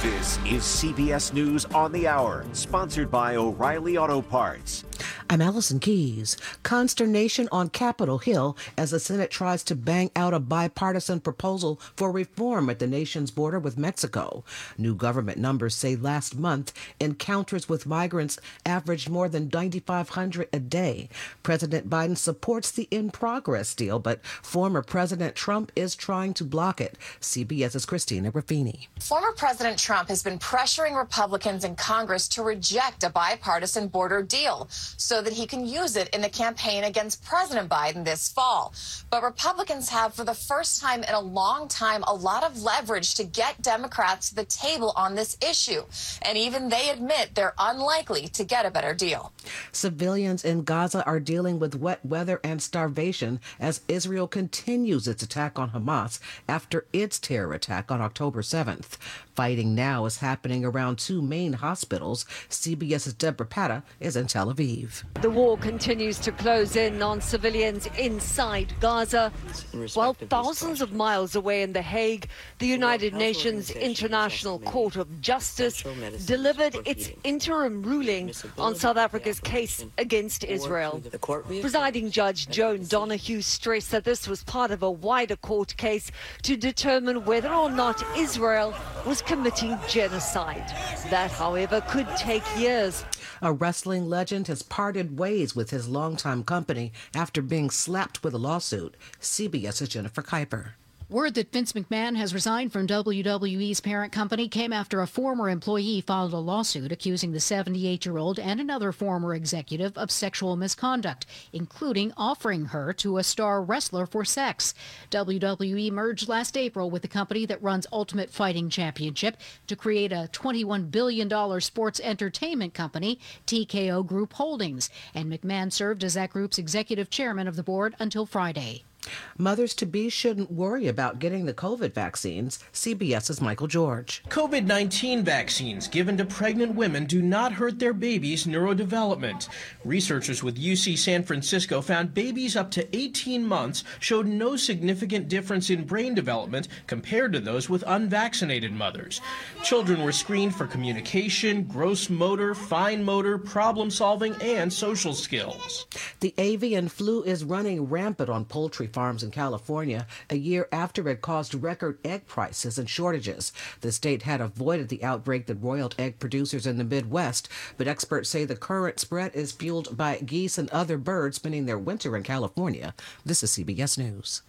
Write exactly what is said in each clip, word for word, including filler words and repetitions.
This is C B S News on the Hour, sponsored by O'Reilly Auto Parts. I'm Allison Keys. Consternation on Capitol Hill as the Senate tries to bang out a bipartisan proposal for reform at the nation's border with Mexico. New government numbers say last month encounters with migrants averaged more than ninety-five hundred a day. President Biden supports the in-progress deal, but former President Trump is trying to block it. CBS's Christina Raffini. Former President Trump has been pressuring Republicans in Congress to reject a bipartisan border deal so that he can use it in the campaign against President Biden this fall. But Republicans have, for the first time in a long time, a lot of leverage to get Democrats to the table on this issue. And even they admit they're unlikely to get a better deal. Civilians in Gaza are dealing with wet weather and starvation as Israel continues its attack on Hamas after its terror attack on October seventh. Fighting now is happening around two main hospitals. CBS's Deborah Patta is in Tel Aviv. The war continues to close in on civilians inside Gaza, while thousands of miles away in The Hague, the United Nations International Court of Justice delivered its interim ruling on South Africa's case against Israel. Presiding Judge Joan Donoghue stressed that this was part of a wider court case to determine whether or not Israel was committing genocide. That, however, could take years. A wrestling legend has parted ways with his longtime company after being slapped with a lawsuit. CBS's Jennifer Kuiper. Word that Vince McMahon has resigned from W W E's parent company came after a former employee filed a lawsuit accusing the seventy-eight-year-old and another former executive of sexual misconduct, including offering her to a star wrestler for sex. W W E merged last April with the company that runs Ultimate Fighting Championship to create a twenty-one billion dollars sports entertainment company, T K O Group Holdings, and McMahon served as that group's executive chairman of the board until Friday. Mothers-to-be shouldn't worry about getting the COVID vaccines. CBS's Michael George. COVID nineteen vaccines given to pregnant women do not hurt their babies' neurodevelopment. Researchers with U C San Francisco found babies up to eighteen months showed no significant difference in brain development compared to those with unvaccinated mothers. Children were screened for communication, gross motor, fine motor, problem solving, and social skills. The avian flu is running rampant on poultry farms in California a year after it caused record egg prices and shortages. The state had avoided the outbreak that roiled egg producers in the Midwest, but experts say the current spread is fueled by geese and other birds spending their winter in California. This is C B S News.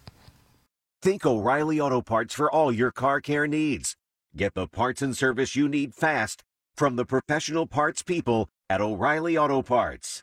Think O'Reilly Auto Parts for all your car care needs. Get the parts and service you need fast from the professional parts people at O'Reilly Auto Parts.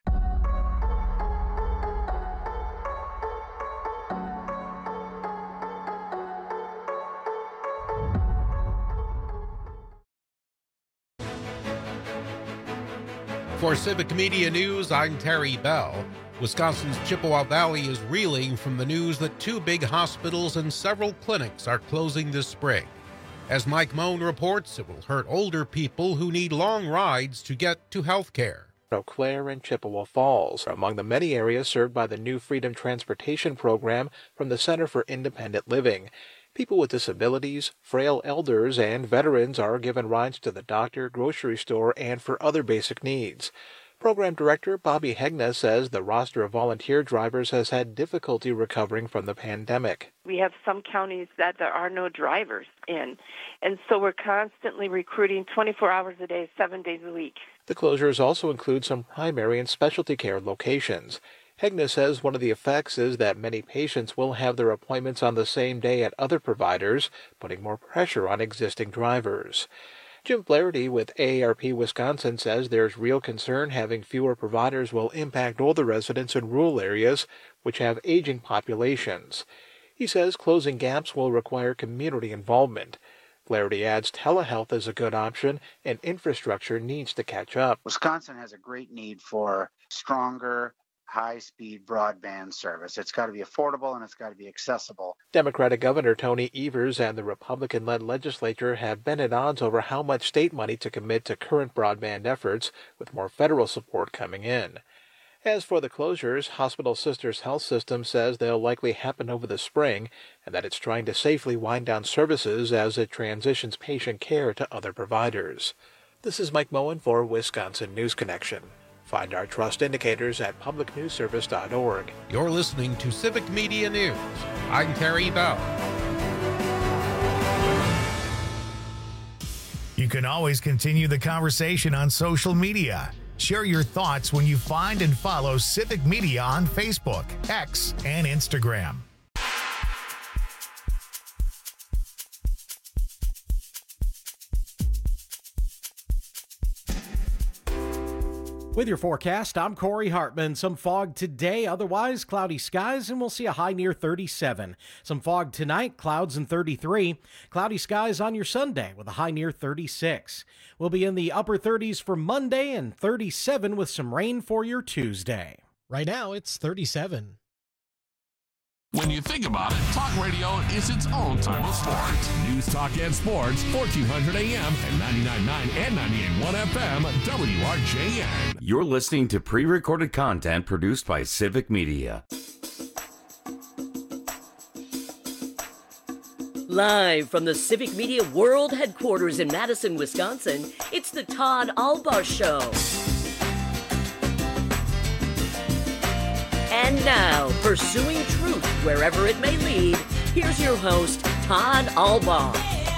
For Civic Media News, I'm Terry Bell. Wisconsin's Chippewa Valley is reeling from the news that two big hospitals and several clinics are closing this spring. As Mike Moan reports, it will hurt older people who need long rides to get to health care. Eau Claire and Chippewa Falls are among the many areas served by the new Freedom Transportation Program from the Center for Independent Living. People with disabilities, frail elders, and veterans are given rides to the doctor, grocery store, and for other basic needs. Program Director Bobby Hegna says the roster of volunteer drivers has had difficulty recovering from the pandemic. We have some counties that there are no drivers in, and so we're constantly recruiting twenty-four hours a day, seven days a week. The closures also include some primary and specialty care locations. Hegna says one of the effects is that many patients will have their appointments on the same day at other providers, putting more pressure on existing drivers. Jim Flaherty with A A R P Wisconsin says there's real concern having fewer providers will impact older residents in rural areas, which have aging populations. He says closing gaps will require community involvement. Flaherty adds telehealth is a good option and infrastructure needs to catch up. Wisconsin has a great need for stronger, high-speed broadband service. It's got to be affordable and it's got to be accessible. Democratic Governor Tony Evers and the Republican-led legislature have been at odds over how much state money to commit to current broadband efforts, with more federal support coming in. As for the closures, Hospital Sisters Health System says they'll likely happen over the spring and that it's trying to safely wind down services as it transitions patient care to other providers. This is Mike Moen for Wisconsin News Connection. Find our trust indicators at public news service dot org. You're listening to Civic Media News. I'm Terry Bell. You can always continue the conversation on social media. Share your thoughts when you find and follow Civic Media on Facebook, X, and Instagram. With your forecast, I'm Corey Hartman. Some fog today, otherwise cloudy skies, and we'll see a high near thirty-seven. Some fog tonight, clouds and thirty-three. Cloudy skies on your Sunday with a high near thirty-six. We'll be in the upper thirties for Monday and thirty-seven with some rain for your Tuesday. Right now, it's thirty-seven. When you think about it, talk radio is its own type of sport. News, talk, and sports, fourteen hundred A M and ninety-nine point nine and ninety-eight point one F M, W R J N. You're listening to pre-recorded content produced by Civic Media. Live from the Civic Media World Headquarters in Madison, Wisconsin, it's the Todd Albaugh Show. And now, pursuing truth wherever it may lead, here's your host, Todd Albaugh.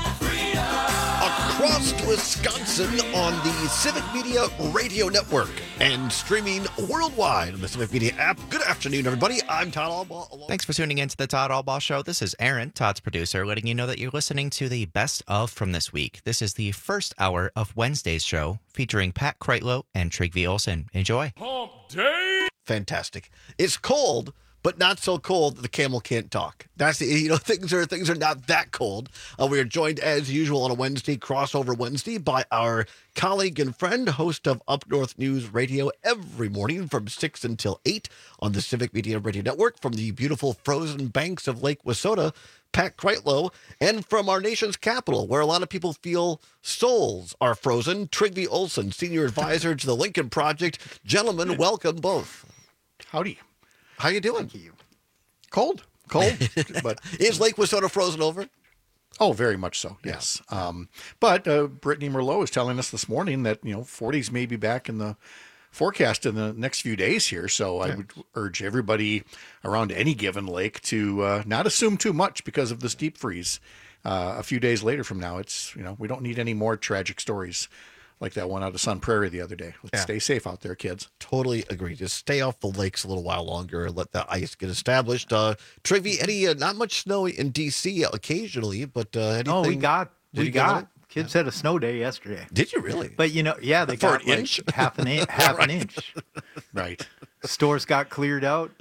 Across Wisconsin on the Civic Media Radio Network and streaming worldwide on the Civic Media app. Good afternoon, everybody. I'm Todd Albaugh. Thanks for tuning in to the Todd Albaugh Show. This is Aaron, Todd's producer, letting you know that you're listening to the best of from this week. This is the first hour of Wednesday's show featuring Pat Kreitlow and Trygve Olsen. Enjoy. Hump day. Fantastic. It's cold, but not so cold that the camel can't talk. That's the, you know, things are things are not that cold. Uh, we are joined as usual on a Wednesday, crossover Wednesday, by our colleague and friend, host of Up North News Radio every morning from six until eight on the Civic Media Radio Network from the beautiful frozen banks of Lake Wissota, Pat Kreitlow, and from our nation's capital, where a lot of people feel souls are frozen, Trygve Olsen, senior advisor to the Lincoln Project. Gentlemen, welcome both. Howdy. How you doing? Thank you. Cold. Cold. But is Lake Wissota frozen over? Oh, very much so, yes. Um, but uh, Brittany Merlot was telling us this morning that, you know, forties may be back in the forecast in the next few days here. So yeah. I would urge everybody around any given lake to uh, not assume too much because of this deep freeze. Uh, a few days later from now, it's, you know, we don't need any more tragic stories like that one out of Sun Prairie the other day. Let's yeah. stay safe out there, kids. Totally agree. Just stay off the lakes a little while longer. Let the ice get established. Uh, Trygve, any uh, not much snow in D C occasionally, but uh, anything? Oh, we got. Did we got. Kids yeah. had a snow day yesterday. Did you really? But you know, yeah, they For got an like inch? half an inch. Half right. an inch. Right. Stores got cleared out.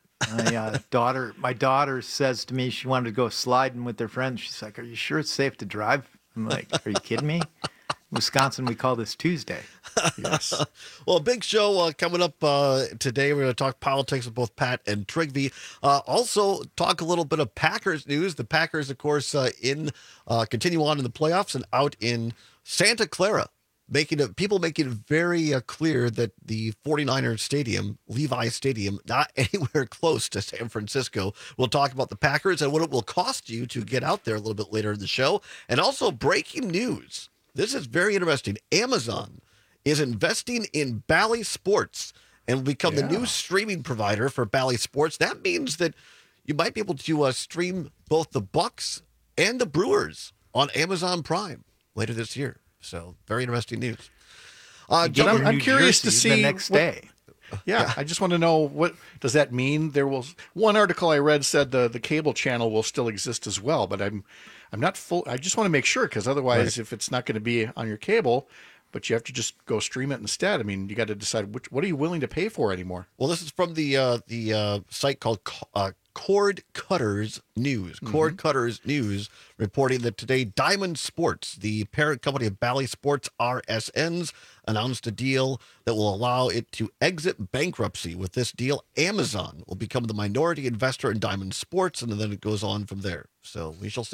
My uh, daughter, my daughter says to me she wanted to go sliding with their friends. She's like, "Are you sure it's safe to drive?" I'm like, "Are you kidding me?" Wisconsin, we call this Tuesday. Yes. Well, a big show uh, coming up uh, today. We're going to talk politics with both Pat and Trygve. Uh, also, talk a little bit of Packers news. The Packers, of course, uh, in uh, continue on in the playoffs and out in Santa Clara, making it people making it very uh, clear that the 49ers stadium, Levi Stadium, not anywhere close to San Francisco. We'll talk about the Packers and what it will cost you to get out there a little bit later in the show. And also breaking news. This is very interesting. Amazon is investing in Bally Sports and will become yeah. the new streaming provider for Bally Sports. That means that you might be able to uh, stream both the Bucks and the Brewers on Amazon Prime later this year. So very interesting news. Uh, John, I'm, I'm curious to see the next what, day. Yeah, yeah, I just want to know, what does that mean? There will one article I read said the the cable channel will still exist as well, but I'm I'm not full. I just want to make sure, because otherwise, right. if it's not going to be on your cable, but you have to just go stream it instead. I mean, you got to decide which, what are you willing to pay for anymore. Well, this is from the uh, the uh, site called uh, Cord Cutters News. Mm-hmm. Cord Cutters News reporting that today Diamond Sports, the parent company of Bally Sports R S Ns, announced a deal that will allow it to exit bankruptcy. With this deal, Amazon will become the minority investor in Diamond Sports, and then it goes on from there. So we shall see.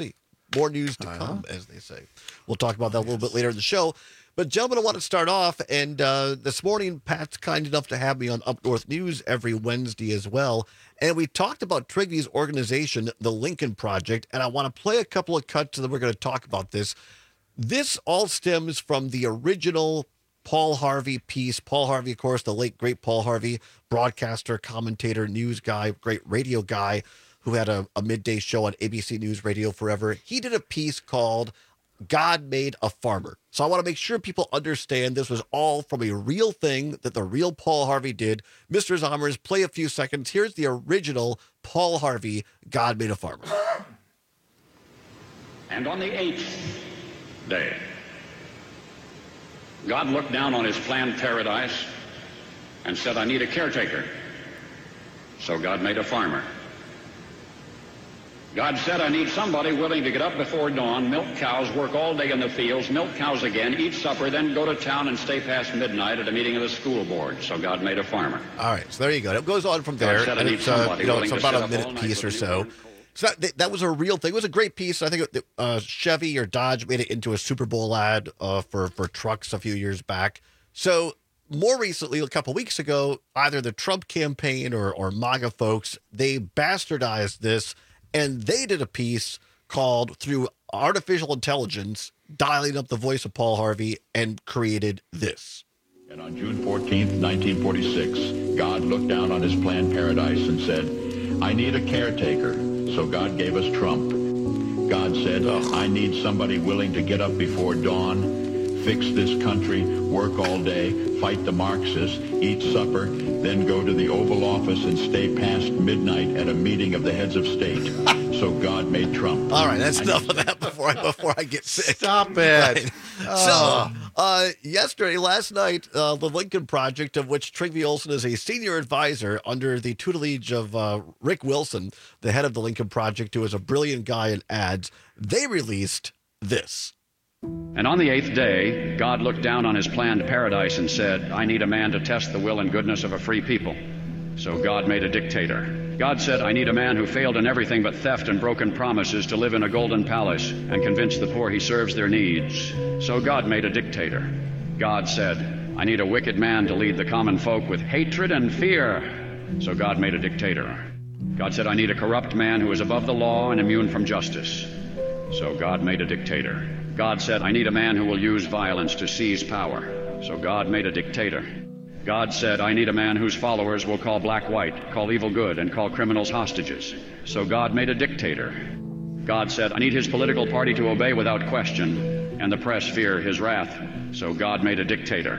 more news to come, uh-huh. as they say. We'll talk about that a little bit later in the show. But, gentlemen, I want to start off, and uh, this morning, Pat's kind enough to have me on Up North News every Wednesday as well, and we talked about Trigvy's organization, the Lincoln Project, and I want to play a couple of cuts, and then we're going to talk about this. This all stems from the original Paul Harvey piece. Paul Harvey, of course, the late, great Paul Harvey, broadcaster, commentator, news guy, great radio guy, who had a, a midday show on A B C News Radio forever. He did a piece called God Made a Farmer. So I want to make sure people understand this was all from a real thing that the real Paul Harvey did. Mister Zommers, play a few seconds. Here's the original Paul Harvey, God Made a Farmer. And on the eighth day, God looked down on his planned paradise and said, I need a caretaker. So God made a farmer. God said, I need somebody willing to get up before dawn, milk cows, work all day in the fields, milk cows again, eat supper, then go to town and stay past midnight at a meeting of the school board. So God made a farmer. All right, so there you go. It goes on from there. Said, and it's, uh, you know, it's about a minute piece or so. So that, that was a real thing. It was a great piece. I think uh, Chevy or Dodge made it into a Super Bowl ad uh, for, for trucks a few years back. So more recently, a couple weeks ago, either the Trump campaign or, or MAGA folks, they bastardized this. And they did a piece called Through Artificial Intelligence, dialing up the voice of Paul Harvey, and created this. And on June fourteenth, nineteen forty-six, God looked down on his planned paradise and said, I need a caretaker. So God gave us Trump. God said, I need somebody willing to get up before dawn, fix this country, work all day, fight the Marxists, eat supper, then go to the Oval Office and stay past midnight at a meeting of the heads of state. So God made Trump. All right, that's I enough of that before I, before I get sick. Stop it. Right. Oh. So, uh, yesterday, last night, uh, the Lincoln Project, of which Trygve Olsen is a senior advisor under the tutelage of uh, Rick Wilson, the head of the Lincoln Project, who is a brilliant guy in ads, they released this. And on the eighth day, God looked down on his planned paradise and said, I need a man to test the will and goodness of a free people. So God made a dictator. God said, I need a man who failed in everything but theft and broken promises to live in a golden palace and convince the poor he serves their needs. So God made a dictator. God said, I need a wicked man to lead the common folk with hatred and fear. So God made a dictator. God said, I need a corrupt man who is above the law and immune from justice. So God made a dictator. God said, I need a man who will use violence to seize power. So God made a dictator. God said, I need a man whose followers will call black white, call evil good, and call criminals hostages. So God made a dictator. God said, I need his political party to obey without question, and the press fear his wrath. So God made a dictator.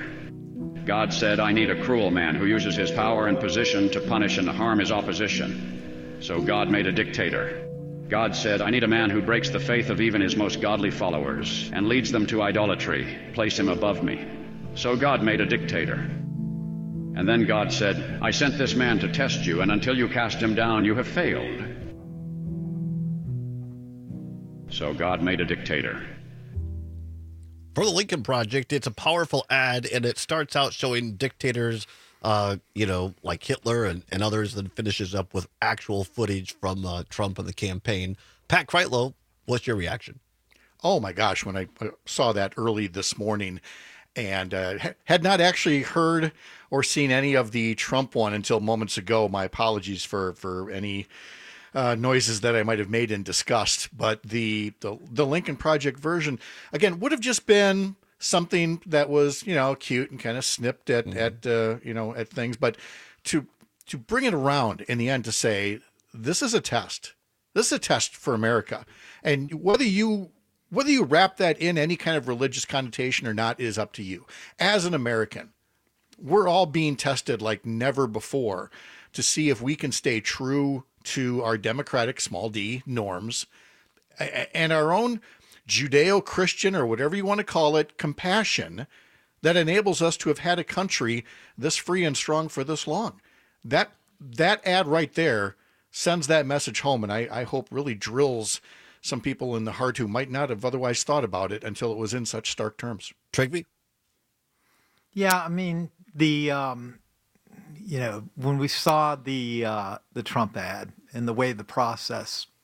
God said, I need a cruel man who uses his power and position to punish and harm his opposition. So God made a dictator. God said, I need a man who breaks the faith of even his most godly followers and leads them to idolatry. Place him above me. So God made a dictator. And then God said, I sent this man to test you, and until you cast him down, you have failed. So God made a dictator. For the Lincoln Project, it's a powerful ad, and it starts out showing dictators, uh, you know, like Hitler and, and others, then finishes up with actual footage from uh, Trump and the campaign. Pat Kreitlow, what's your reaction? Oh, my gosh, when I saw that early this morning and uh, had not actually heard or seen any of the Trump one until moments ago. My apologies for, for any uh, noises that I might have made in disgust. But the, the, the Lincoln Project version, again, would have just been something that was, you know, cute and kind of snipped at, mm-hmm. at uh, you know, at things. But to to bring it around in the end to say, this is a test. This is a test for America. And whether you whether you wrap that in any kind of religious connotation or not is up to you. As an American, we're all being tested like never before to see if we can stay true to our democratic, small d, norms and our own Judeo-Christian, or whatever you want to call it, compassion that enables us to have had a country this free and strong for this long. That that ad right there sends that message home, and I, I hope really drills some people in the heart who might not have otherwise thought about it until it was in such stark terms. Trygve? Yeah, I mean, the, um, you know, when we saw the uh, the Trump ad and the way the process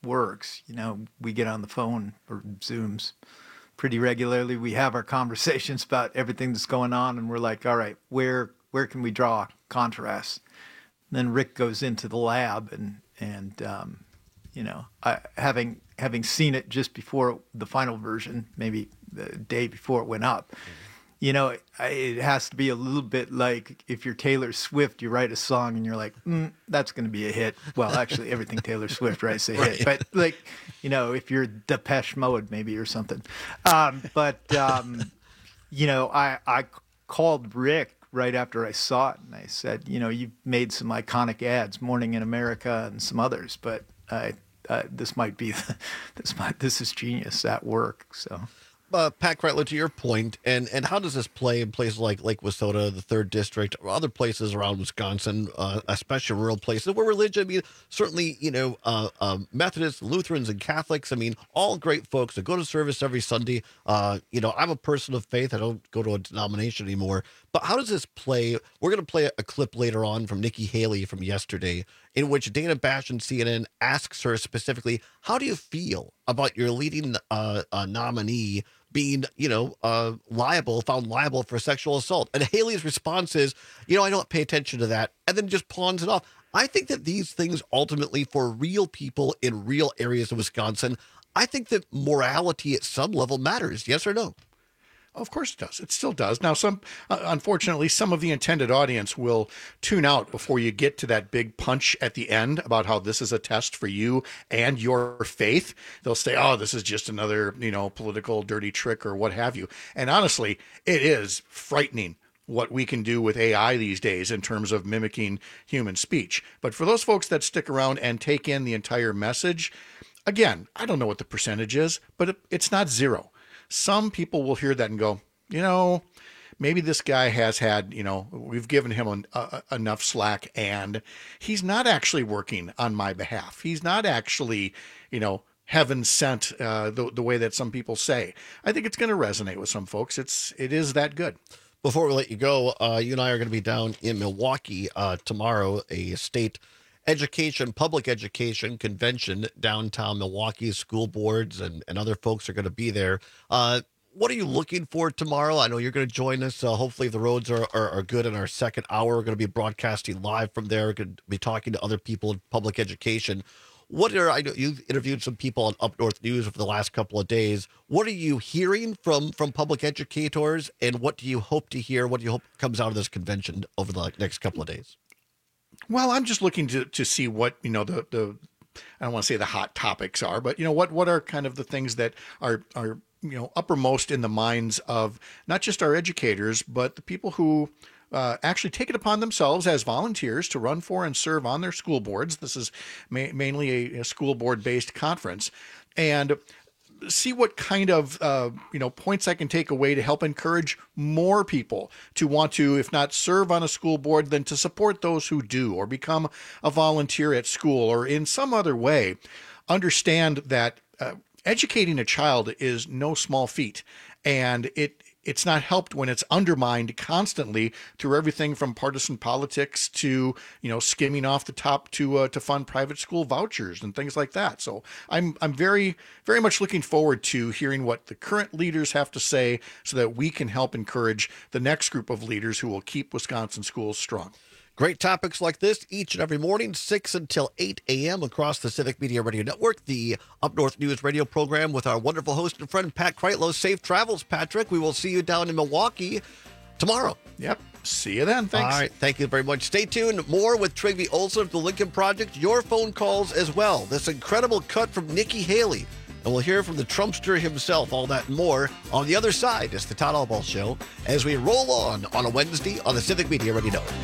works. You know, we get on the phone or Zooms pretty regularly. We have our conversations about everything that's going on, and we're like, all right, where where can we draw contrast? And then Rick goes into the lab, and and um, you know, I, having having seen it just before the final version, maybe the day before it went up. Mm-hmm. You know, it, it has to be a little bit like if you're Taylor Swift, you write a song and you're like, mm, that's going to be a hit. Well, actually, everything Taylor Swift writes a hit. Right. But, like, you know, if you're Depeche Mode, maybe, or something. Um, but, um, you know, I, I called Rick right after I saw it, and I said, you know, you've made some iconic ads, Morning in America and some others, but I, uh, this might be, this might, this is genius at work, so... Uh, Pat Kreitlow, to your point, and, and how does this play in places like Lake Wissota, the third district, or other places around Wisconsin, uh, especially rural places where religion, I mean, certainly, you know, uh, uh, Methodists, Lutherans, and Catholics, I mean, all great folks that go to service every Sunday. Uh, you know, I'm a person of faith. I don't go to a denomination anymore. But how does this play? We're going to play a clip later on from Nikki Haley from yesterday, in which Dana Bash on C N N asks her specifically, how do you feel about your leading uh, uh, nominee being, you know, uh, liable, found liable for sexual assault? And Haley's response is, you know, I don't pay attention to that, and then just pawns it off. I think that these things ultimately, for real people in real areas of Wisconsin, I think that morality at some level matters. Yes or no? Of course it does. It still does. Now, some, uh, unfortunately, some of the intended audience will tune out before you get to that big punch at the end about how this is a test for you and your faith. They'll say, oh, this is just another, you know, political dirty trick or what have you. And honestly, it is frightening what we can do with A I these days in terms of mimicking human speech. But for those folks that stick around and take in the entire message, again, I don't know what the percentage is, but it, it's not zero. Some people will hear that and go, you know, maybe this guy has had, you know, we've given him an, uh, enough slack, and he's not actually working on my behalf. He's not actually, you know, heaven sent uh, the, the way that some people say. I think it's going to resonate with some folks. It's, it is that good. Before we let you go, uh, you and I are going to be down in Milwaukee uh, tomorrow, a state education, public education convention downtown Milwaukee. School boards and, and other folks are going to be there. Uh, what are you looking for tomorrow? I know you're going to join us. Uh, hopefully, if the roads are, are, are good in our second hour, we're going to be broadcasting live from there. We're going to be talking to other people in public education. What are, I know you've interviewed some people on Up North News over the last couple of days. What are you hearing from, from public educators, and what do you hope to hear? What do you hope comes out of this convention over the next couple of days? Well, I'm just looking to, to see what, you know, the, the, I don't want to say the hot topics are, but, you know, what, what are kind of the things that are, are, you know, uppermost in the minds of not just our educators, but the people who uh, actually take it upon themselves as volunteers to run for and serve on their school boards. This is ma- mainly a, a school board based conference, and see what kind of, uh, you know, points I can take away to help encourage more people to want to, if not serve on a school board, then to support those who do, or become a volunteer at school, or in some other way understand that uh, educating a child is no small feat. And it it's not helped when it's undermined constantly through everything from partisan politics to, you know, skimming off the top to uh, to fund private school vouchers and things like that. So I'm I'm very, very much looking forward to hearing what the current leaders have to say so that we can help encourage the next group of leaders who will keep Wisconsin schools strong. Great topics like this each and every morning, six until eight a.m. across the Civic Media Radio Network, the Up North News radio program with our wonderful host and friend, Pat Kreitlow. Safe travels, Patrick. We will see you down in Milwaukee tomorrow. Yep. See you then. Thanks. All right. Thank you very much. Stay tuned. More with Trygve Olsen of the Lincoln Project. Your phone calls as well. This incredible cut from Nikki Haley. And we'll hear from the Trumpster himself, all that and more on the other side. It's the Todd Albaugh Show as we roll on on a Wednesday on the Civic Media Radio Network.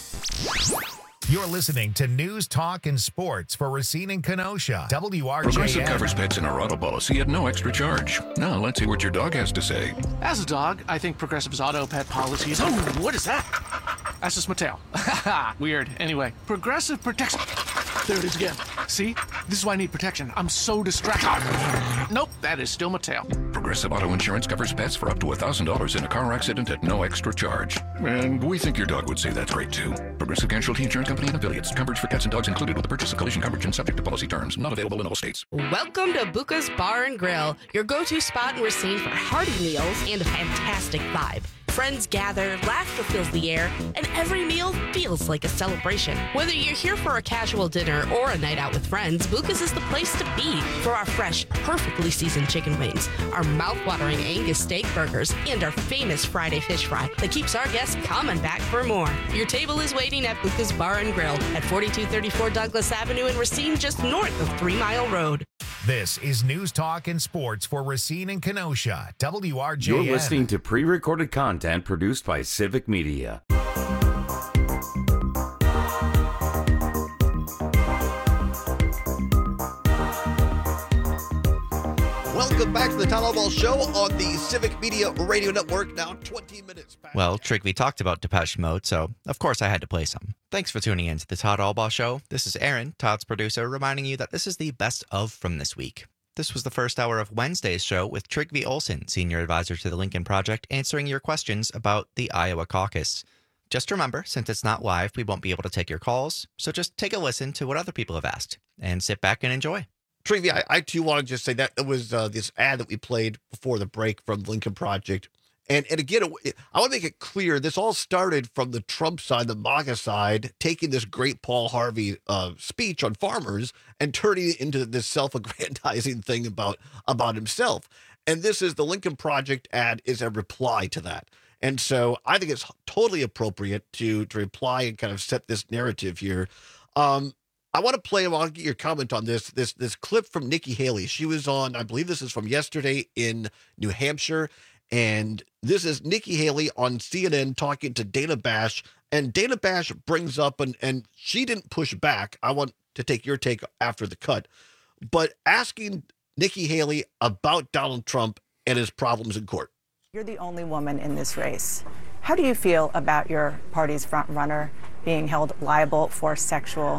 You're listening to News, Talk, and Sports for Racine and Kenosha. W R J N. Progressive covers pets in our auto policy at no extra charge. Now, let's see what your dog has to say. As a dog, I think Progressive's auto pet policies... Oh, what is that? That's just my tail. Weird. Anyway, Progressive protects... There it is again. See? This is why I need protection. I'm so distracted. Nope, that is still my tail. Progressive Auto Insurance covers pets for up to one thousand dollars in a car accident at no extra charge. And we think your dog would say that's great too. Progressive Casualty Insurance Company and affiliates. Coverage for cats and dogs included with the purchase of collision coverage and subject to policy terms. Not available in all states. Welcome to Buca's Bar and Grill, your go-to spot in Racine for hearty meals and a fantastic vibe. Friends gather, laughter fills the air, and every meal feels like a celebration. Whether you're here for a casual dinner or a night out with friends, Buca's is the place to be for our fresh, perfectly seasoned chicken wings, our mouth-watering Angus steak burgers, and our famous Friday fish fry that keeps our guests coming back for more. Your table is waiting at Buca's Bar and Grill at forty-two thirty-four Douglas Avenue in Racine, just north of Three Mile Road. This is News Talk and Sports for Racine and Kenosha, W R J N. You're listening to pre-recorded content produced by Civic Media. Welcome back to the Todd Albaugh Show on the Civic Media Radio Network. Now twenty minutes past. Well, Trigby talked about Depeche Mode, so of course I had to play some. Thanks for tuning in to the Todd Albaugh Show. This is Aaron, Todd's producer, reminding you that this is the best of from this week. This was the first hour of Wednesday's show with Trigby Olson, senior advisor to the Lincoln Project, answering your questions about the Iowa caucus. Just remember, since it's not live, we won't be able to take your calls, so just take a listen to what other people have asked and sit back and enjoy. Trivia, I, I too want to just say that it was uh, this ad that we played before the break from Lincoln Project. And and again, it, I want to make it clear, this all started from the Trump side, the MAGA side, taking this great Paul Harvey uh, speech on farmers and turning it into this self-aggrandizing thing about, about himself. And this is the Lincoln Project ad is a reply to that. And so I think it's totally appropriate to, to reply and kind of set this narrative here. Um, I want to play, I want to get your comment on this, this, this clip from Nikki Haley. She was on, I believe this is from yesterday in New Hampshire. And this is Nikki Haley on C N N talking to Dana Bash. And Dana Bash brings up, and, and she didn't push back. I want to take your take after the cut. But asking Nikki Haley about Donald Trump and his problems in court. You're the only woman in this race. How do you feel about your party's front runner being held liable for sexual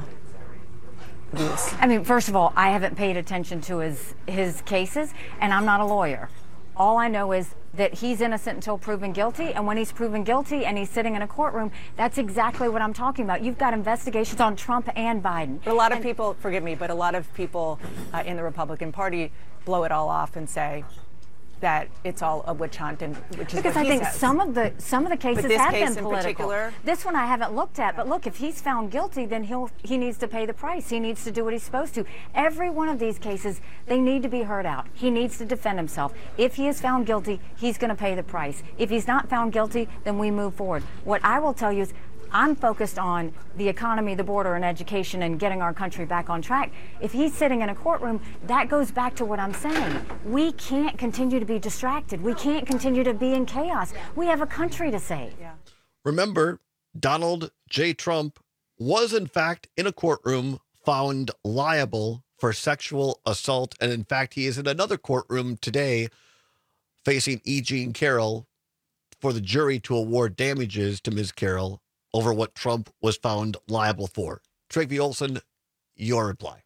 abuse? I mean, first of all, I haven't paid attention to his his cases, and I'm not a lawyer. All I know is that he's innocent until proven guilty, and when he's proven guilty and he's sitting in a courtroom, that's exactly what I'm talking about. You've got investigations on Trump and Biden. But a lot of and people, forgive me, but a lot of people uh, in the Republican Party blow it all off and say that it's all a witch hunt, and which is because what I he think says. some of the some of the cases But this have case been in political. particular? This one I haven't looked at, but look, if he's found guilty, then he'll he needs to pay the price. He needs to do what he's supposed to. Every one of these cases, they need to be heard out. He needs to defend himself. If he is found guilty, he's going to pay the price. If he's not found guilty, then we move forward. What I will tell you is, I'm focused on the economy, the border, and education, and getting our country back on track. If he's sitting in a courtroom, that goes back to what I'm saying. We can't continue to be distracted. We can't continue to be in chaos. We have a country to save. Yeah. Remember, Donald J. Trump was, in fact, in a courtroom found liable for sexual assault. And in fact, he is in another courtroom today facing E. Jean Carroll for the jury to award damages to Miz Carroll over what Trump was found liable for. Trigby Olson, your reply.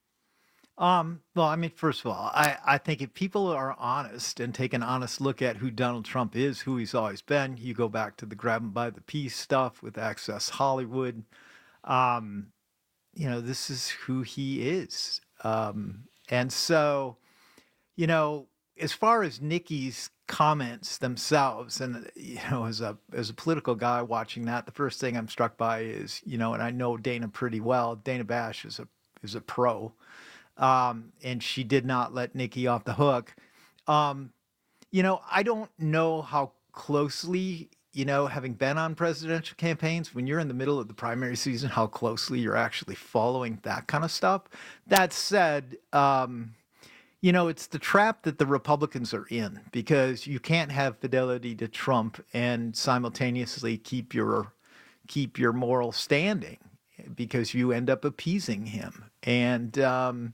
Um, well, I mean, first of all, I, I think if people are honest and take an honest look at who Donald Trump is, who he's always been, you go back to the grab him by the piece stuff with Access Hollywood. Um, you know, this is who he is. Um, and so, you know, as far as Nikki's comments themselves, and you know, as a as a political guy watching that, the first thing I'm struck by is, you know, and I know Dana pretty well. Dana Bash is a is a pro, um, and she did not let Nikki off the hook. Um, you know, I don't know how closely, you know, having been on presidential campaigns, when you're in the middle of the primary season, how closely you're actually following that kind of stuff. That said, um, you know, it's the trap that the Republicans are in, because you can't have fidelity to Trump and simultaneously keep your keep your moral standing, because you end up appeasing him. And, um,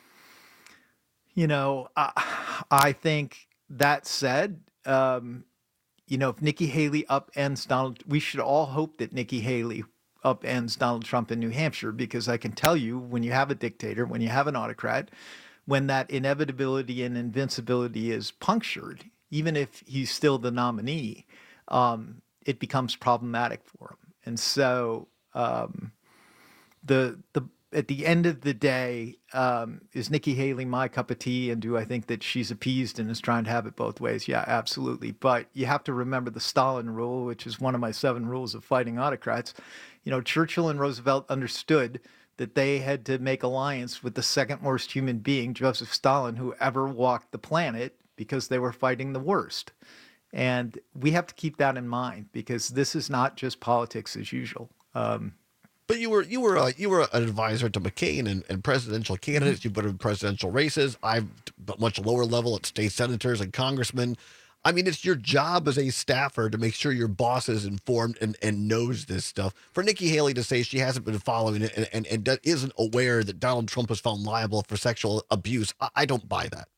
you know, I, I think that said, um, you know, if Nikki Haley upends Donald, we should all hope that Nikki Haley upends Donald Trump in New Hampshire, because I can tell you, when you have a dictator, when you have an autocrat, when that inevitability and invincibility is punctured, even if he's still the nominee, um, it becomes problematic for him. And so um, the the at the end of the day, um, is Nikki Haley my cup of tea? And do I think that she's appeased and is trying to have it both ways? Yeah, absolutely. But you have to remember the Stalin rule, which is one of my seven rules of fighting autocrats. You know, Churchill and Roosevelt understood that they had to make alliance with the second worst human being, Joseph Stalin, who ever walked the planet, because they were fighting the worst. And we have to keep that in mind, because this is not just politics as usual. Um, But you were you were uh, you were an advisor to McCain and, and presidential candidates. You've been in presidential races. I've much lower level at state senators and congressmen. I mean, it's your job as a staffer to make sure your boss is informed and, and knows this stuff. For Nikki Haley to say she hasn't been following it and, and, and isn't aware that Donald Trump was found liable for sexual abuse, I, I don't buy that.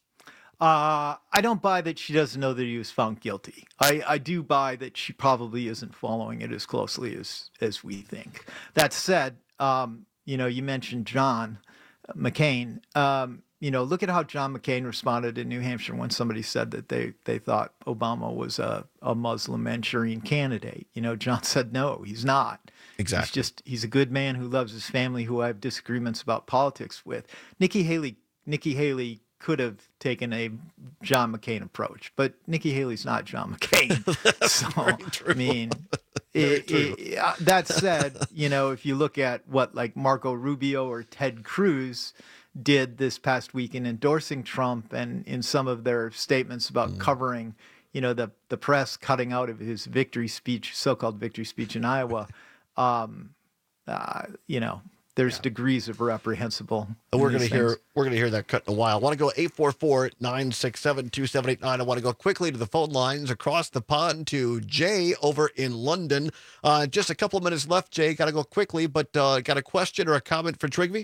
Uh, I don't buy that she doesn't know that he was found guilty. I, I do buy that she probably isn't following it as closely as, as we think. That said, um, you know, you mentioned John McCain. Um, you know, look at how John McCain responded in New Hampshire when somebody said that they, they thought Obama was a, a Muslim Manchurian candidate. You know, John said, no, he's not. Exactly. He's just, he's a good man who loves his family, who I have disagreements about politics with. Nikki Haley, Nikki Haley, could have taken a John McCain approach, but Nikki Haley's not John McCain. So, I mean, it, it, uh, that said, you know, if you look at what like Marco Rubio or Ted Cruz did this past week in endorsing Trump, and in some of their statements about mm. covering, you know, the, the press cutting out of his victory speech, so-called victory speech in Iowa, um, uh, you know, there's yeah. degrees of reprehensible. And we're going to hear we're going to hear that cut in a while. I want to go eight four four, nine six seven, two seven eight nine. I want to go quickly to the phone lines across the pond to Jay over in London. Uh, just a couple of minutes left, Jay. Got to go quickly, but uh, got a question or a comment for Trigby?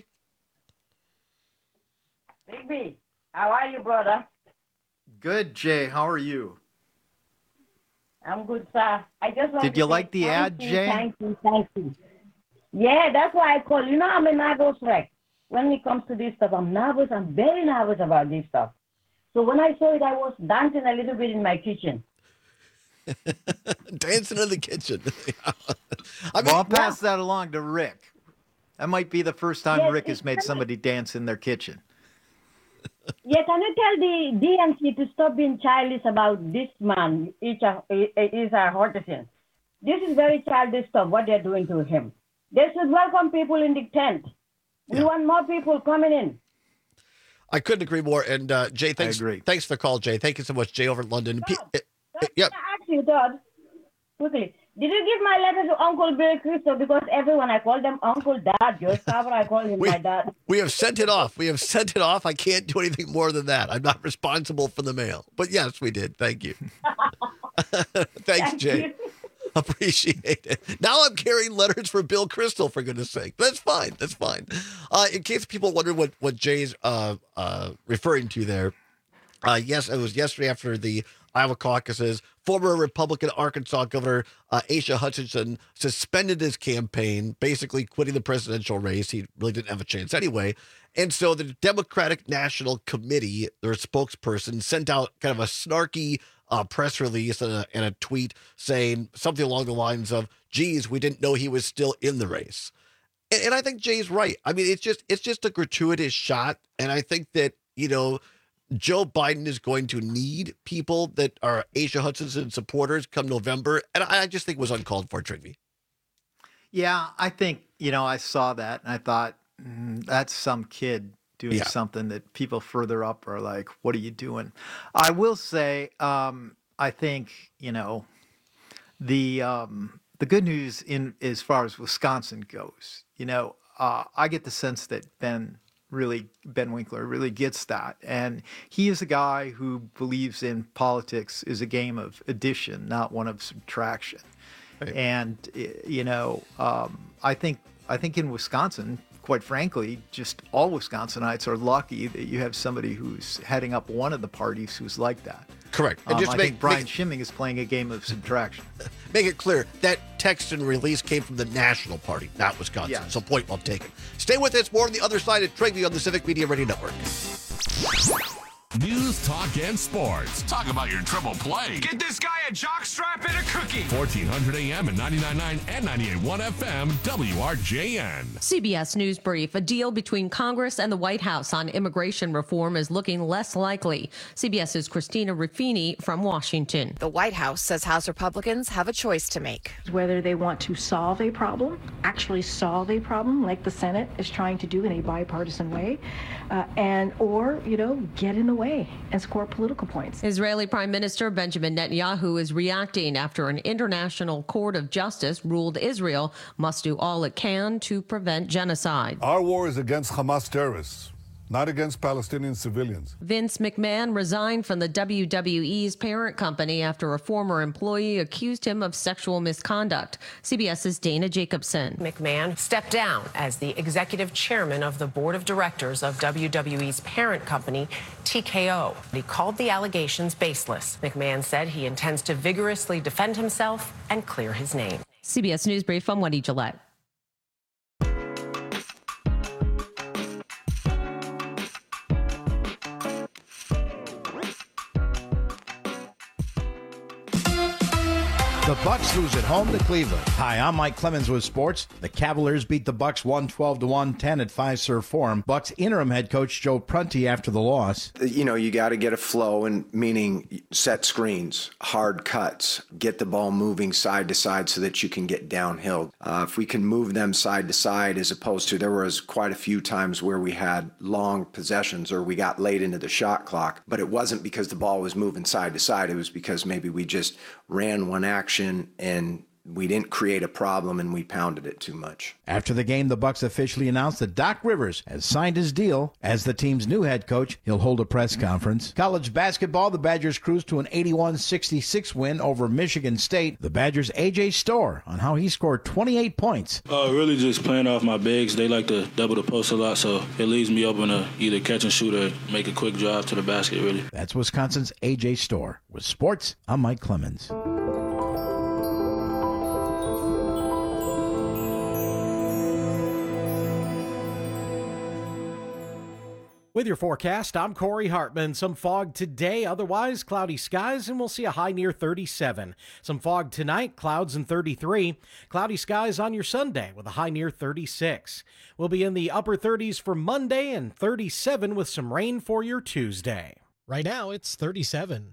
Trigby, how are you, brother? Good, Jay. How are you? I'm good, sir. I just want Did to you say like the thank ad, you, Jay? Thank you, thank you. Yeah, that's why I call. You know, I'm a nervous wreck. When it comes to this stuff, I'm nervous. I'm very nervous about this stuff. So when I saw it, I was dancing a little bit in my kitchen. Dancing in the kitchen. I mean, well, I'll pass that along to Rick. That might be the first time yes, Rick has made somebody dance in their kitchen. Yeah, can you tell the D N C to stop being childish about this man, each of, is our Hortensian? This is very childish stuff, what they're doing to him. They should welcome people in the tent. We yeah. want more people coming in. I couldn't agree more. And uh, Jay, thanks, thanks for the call, Jay. Thank you so much, Jay, over in London. Todd, P- Todd, uh, yep. Can I ask you, Todd, quickly, did you give my letter to Uncle Bill Crystal? Because everyone, I call them Uncle Dad. Joe Scarborough, I call him we, my dad. We have sent it off. We have sent it off. I can't do anything more than that. I'm not responsible for the mail. But yes, we did. Thank you. Thanks, Thank Jay. You. Appreciate it. Now I'm carrying letters for Bill Crystal, for goodness sake. That's fine. That's fine. Uh, in case people wonder what, what Jay's uh, uh, referring to there, uh, yes, it was yesterday after the Iowa caucuses. Former Republican Arkansas Governor uh, Asa Hutchinson suspended his campaign, basically quitting the presidential race. He really didn't have a chance anyway. And so the Democratic National Committee, their spokesperson, sent out kind of a snarky uh, press release and a, and a tweet saying something along the lines of, geez, we didn't know he was still in the race. And, and I think Jay's right. I mean, it's just it's just a gratuitous shot. And I think that, you know, Joe Biden is going to need people that are Asa Hutchinson supporters come November. And I just think it was uncalled for, Trigby. Yeah, I think, you know, I saw that and I thought, mm, that's some kid doing Yeah. something that people further up are like, what are you doing? I will say, um, I think, you know, the um, the good news in as far as Wisconsin goes, you know, uh, I get the sense that Ben really, Ben Winkler really gets that. And he is a guy who believes in politics is a game of addition, not one of subtraction. Right. And, eh, you know, um, I think I think in Wisconsin, quite frankly, just all Wisconsinites are lucky that you have somebody who's heading up one of the parties who's like that. Correct. And Um, just I make, think Brian make, Schimming is playing a game of subtraction. make it clear, that text and release came from the National Party, not Wisconsin. Yeah. So point well taken. Stay with us. More on the other side at Trigby on the Civic Media Radio Network. News, talk, and sports. Talk about your triple play. Get this guy a jockstrap and a cookie. fourteen hundred A M and ninety-nine point nine and ninety-eight point one F M, W R J N. C B S News Brief. A deal between Congress and the White House on immigration reform is looking less likely. CBS's Christina Ruffini from Washington. The White House says House Republicans have a choice to make. Whether they want to solve a problem, actually solve a problem like the Senate is trying to do in a bipartisan way, uh, and or, you know, get in the way and score political points. Israeli Prime Minister Benjamin Netanyahu is reacting after an international court of justice ruled Israel must do all it can to prevent genocide. Our war is against Hamas terrorists, not against Palestinian civilians. Vince McMahon resigned from the W W E's parent company after a former employee accused him of sexual misconduct. CBS's Dana Jacobson. McMahon stepped down as the executive chairman of the board of directors of W W E's parent company, T K O. He called the allegations baseless. McMahon said he intends to vigorously defend himself and clear his name. C B S News Brief, I'm Wendy Gillette. The Bucks lose at home to Cleveland. Hi, I'm Mike Clemens with sports. The Cavaliers beat the Bucks one twelve to one ten at Fiserv Forum. Bucks interim head coach Joe Prunty after the loss. You know, you got to get a flow, and meaning set screens, hard cuts, get the ball moving side to side so that you can get downhill. Uh, if we can move them side to side, as opposed to, there was quite a few times where we had long possessions or we got late into the shot clock, but it wasn't because the ball was moving side to side. It was because maybe we just ran one action and we didn't create a problem and we pounded it too much. After the game, the Bucks officially announced that Doc Rivers has signed his deal as the team's new head coach. He'll hold a press conference. College basketball, the Badgers cruised to an eighty-one sixty-six win over Michigan State. The Badgers' A J Storr on how he scored twenty-eight points. Uh, really just playing off my bigs. They like to double the post a lot, so it leaves me open to either catch and shoot or make a quick drive to the basket, really. That's Wisconsin's A J Storr. With sports, I'm Mike Clemens. With your forecast, I'm Corey Hartman. Some fog today, otherwise cloudy skies, and we'll see a high near thirty-seven. Some fog tonight, clouds and thirty-three. Cloudy skies on your Sunday with a high near thirty-six. We'll be in the upper thirties for Monday and thirty-seven with some rain for your Tuesday. Right now, it's thirty-seven.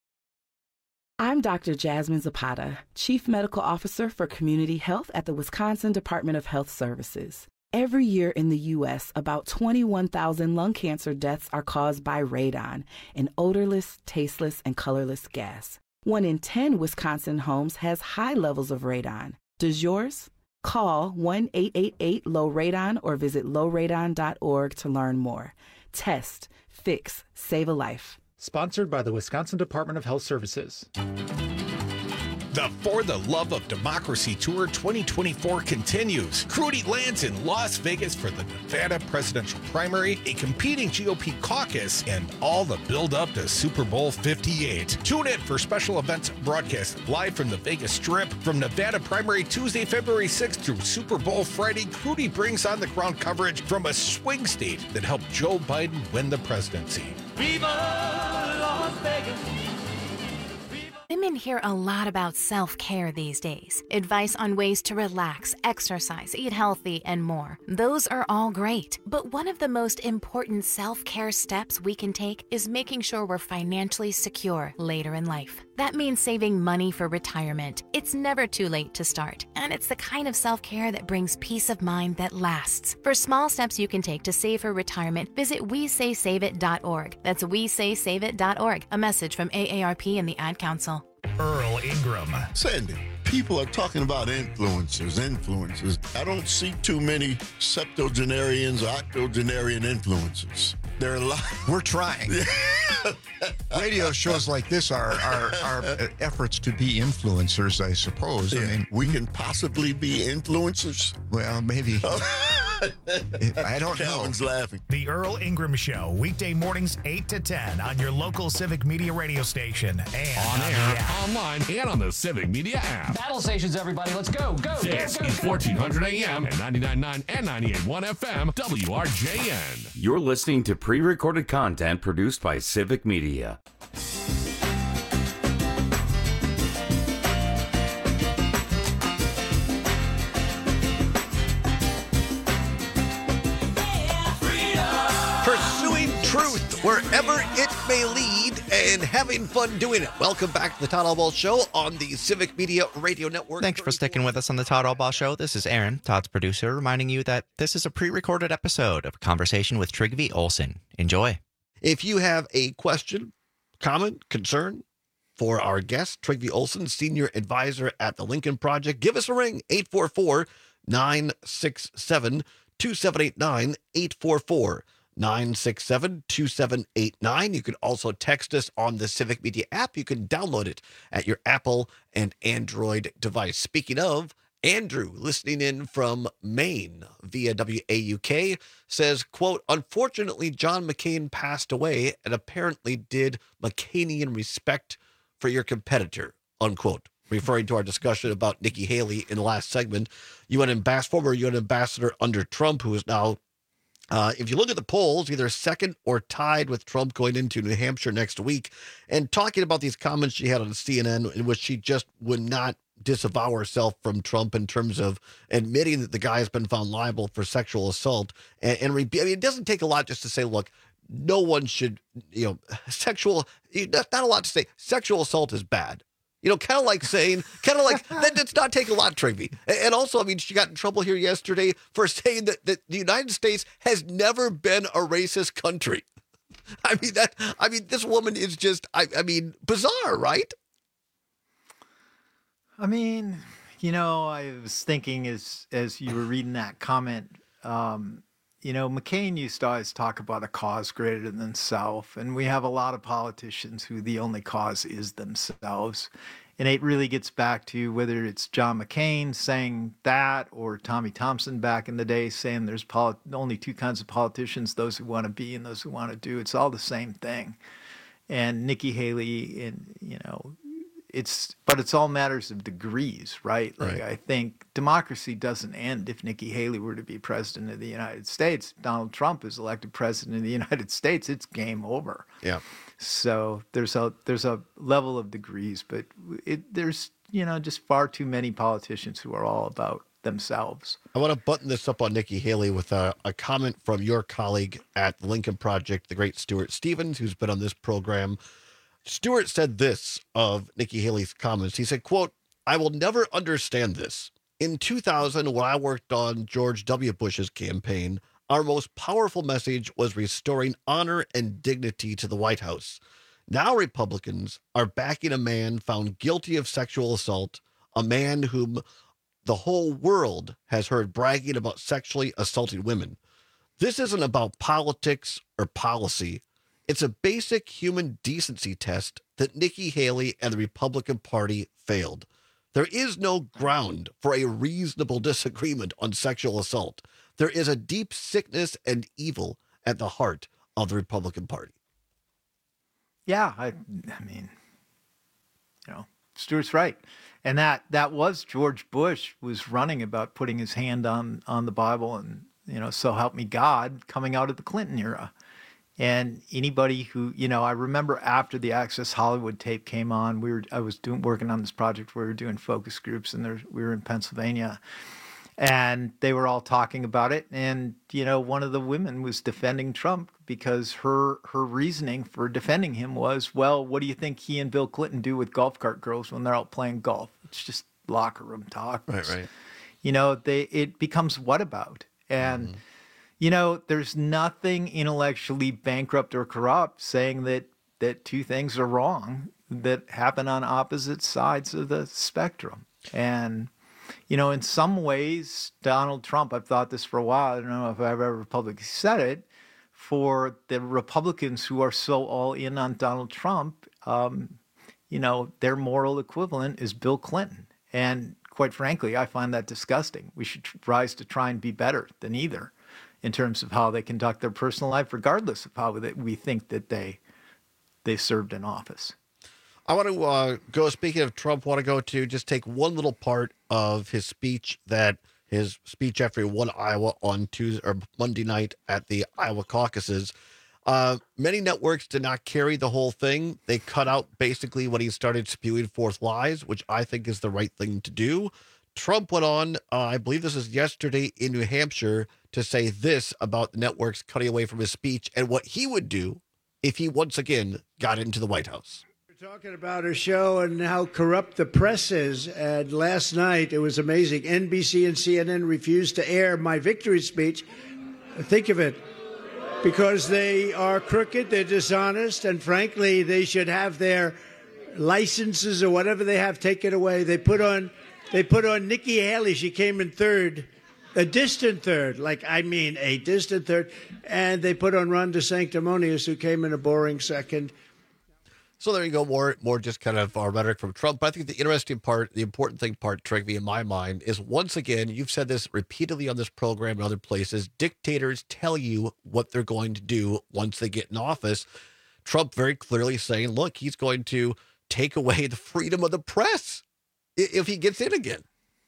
I'm Doctor Jasmine Zapata, Chief Medical Officer for Community Health at the Wisconsin Department of Health Services. Every year in the U S, about twenty-one thousand lung cancer deaths are caused by radon, an odorless, tasteless, and colorless gas. One in ten Wisconsin homes has high levels of radon. Does yours? Call one eight eight eight low radon or visit low radon dot org to learn more. Test, fix, save a life. Sponsored by the Wisconsin Department of Health Services. The For the Love of Democracy Tour twenty twenty-four continues. Crudy lands in Las Vegas for the Nevada presidential primary, a competing G O P caucus, and all the build-up to Super Bowl fifty-eight. Tune in for special events broadcast live from the Vegas Strip. From Nevada primary Tuesday, February sixth through Super Bowl Friday, Crudy brings on the ground coverage from a swing state that helped Joe Biden win the presidency. Viva Las Vegas! Women hear a lot about self-care these days. Advice on ways to relax, exercise, eat healthy, and more. Those are all great. But one of the most important self-care steps we can take is making sure we're financially secure later in life. That means saving money for retirement. It's never too late to start, and it's the kind of self-care that brings peace of mind that lasts. For small steps you can take to save for retirement, visit we say save it dot org. That's we say save it dot org. A message from A A R P and the Ad Council. Earl Ingram. Sandy, people are talking about influencers, influencers. I don't see too many septuagenarians or octogenarian influencers. There are a lot. We're trying. Radio shows like this are, are, are efforts to be influencers, I suppose. Yeah. I mean, we can possibly be influencers. Well, maybe. I don't know. Calvin's laughing. The Earl Ingram Show, weekday mornings eight to ten on your local Civic Media radio station and on air, online, and on the Civic Media app. Battle stations, everybody. Let's go, go, This go, go, is go. fourteen hundred A M and ninety-nine point nine and ninety-eight point one F M, W R J N. You're listening to pre-recorded content produced by Civic Media. Pursuing truth wherever it may lead and having fun doing it. Welcome back to the Todd Albaugh Show on the Civic Media Radio Network. Thanks for sticking with us on the Todd Albaugh Show. This is Aaron, Todd's producer, reminding you that this is a pre-recorded episode of a conversation with Trygve Olsen. Enjoy. If you have a question, comment, concern for our guest, Trygve Olsen, Senior Advisor at the Lincoln Project, give us a ring, eight four four, nine six seven, two seven eight nine, eight four four, nine six seven, two seven eight nine. You can also text us on the Civic Media app. You can download it at your Apple and Android device. Speaking of, Andrew, listening in from Maine via W A U K, says, quote, unfortunately, John McCain passed away and apparently did McCainian respect for your competitor, unquote. Referring to our discussion about Nikki Haley in the last segment. You an ambassador, former U N ambassador under Trump, who is now, uh, if you look at the polls, either second or tied with Trump going into New Hampshire next week, and talking about these comments she had on C N N in which she just would not disavow herself from Trump in terms of admitting that the guy has been found liable for sexual assault. And, and re- I mean, it doesn't take a lot just to say, look, no one should, you know, sexual, not, not a lot to say. Sexual assault is bad. You know, kind of like saying, kind of like, that does not take a lot, Trygve. And also, I mean, she got in trouble here yesterday for saying that, that the United States has never been a racist country. I mean, that, I mean, this woman is just, I, I mean, bizarre, right? I mean, you know, I was thinking as as you were reading that comment, um, you know, McCain used to always talk about a cause greater than self, and we have a lot of politicians who the only cause is themselves. And it really gets back to whether it's John McCain saying that or Tommy Thompson back in the day saying there's poli- only two kinds of politicians, those who want to be and those who want to do. It's all the same thing. And Nikki Haley, and you know, it's, but it's all matters of degrees, right? Like, right. I think democracy doesn't end if Nikki Haley were to be president of the United States. Donald Trump is elected president of the United States. It's game over. Yeah. So there's a there's a level of degrees, but it there's you know just far too many politicians who are all about themselves. I want to button this up on Nikki Haley with a, a comment from your colleague at the Lincoln Project, the great Stuart Stevens, who's been on this program. Stuart said this of Nikki Haley's comments. He said, quote, I will never understand this. In two thousand, when I worked on George W. Bush's campaign, our most powerful message was restoring honor and dignity to the White House. Now Republicans are backing a man found guilty of sexual assault, a man whom the whole world has heard bragging about sexually assaulting women. This isn't about politics or policy. It's a basic human decency test that Nikki Haley and the Republican Party failed. There is no ground for a reasonable disagreement on sexual assault. There is a deep sickness and evil at the heart of the Republican Party. Yeah, I, I mean, you know, Stuart's right. And that, that was George Bush was running about putting his hand on, on the Bible and, you know, so help me God, coming out of the Clinton era. And anybody who, you know, I remember after the Access Hollywood tape came on, we were, I was doing, working on this project where we were doing focus groups, and there, we were in Pennsylvania, and they were all talking about it. And, you know, one of the women was defending Trump because her, her reasoning for defending him was, well, what do you think he and Bill Clinton do with golf cart girls when they're out playing golf? It's just locker room talk. Right, right. You know, they, it becomes what about? And, mm-hmm. You know, there's nothing intellectually bankrupt or corrupt saying that that two things are wrong that happen on opposite sides of the spectrum. And, you know, in some ways, Donald Trump, I've thought this for a while, I don't know if I've ever publicly said it, for the Republicans who are so all in on Donald Trump, um, you know, their moral equivalent is Bill Clinton. And quite frankly, I find that disgusting. We should rise to try and be better than either in terms of how they conduct their personal life, regardless of how they, we think that they they served in office. I want to uh, go, speaking of Trump, want to go to just take one little part of his speech, that his speech after he won Iowa on Tuesday or Monday night at the Iowa caucuses. Uh, many networks did not carry the whole thing. They cut out basically when he started spewing forth lies, which I think is the right thing to do. Trump went on, uh, I believe this was yesterday in New Hampshire, to say this about the networks cutting away from his speech and what he would do if he once again got into the White House. Talking about a show and how corrupt the press is. And last night, it was amazing. N B C and C N N refused to air my victory speech. Think of it. Because they are crooked, they're dishonest, and frankly, they should have their licenses or whatever they have taken away. They put on, they put on Nikki Haley. She came in third, a distant third, like I mean a distant third. And they put on Ron DeSanctimonious, who came in a boring second. So there you go, more more just kind of our rhetoric from Trump. But I think the interesting part, the important thing part, Trigby, in my mind, is once again, you've said this repeatedly on this program and other places, dictators tell you what they're going to do once they get in office. Trump very clearly saying, look, he's going to take away the freedom of the press if he gets in again.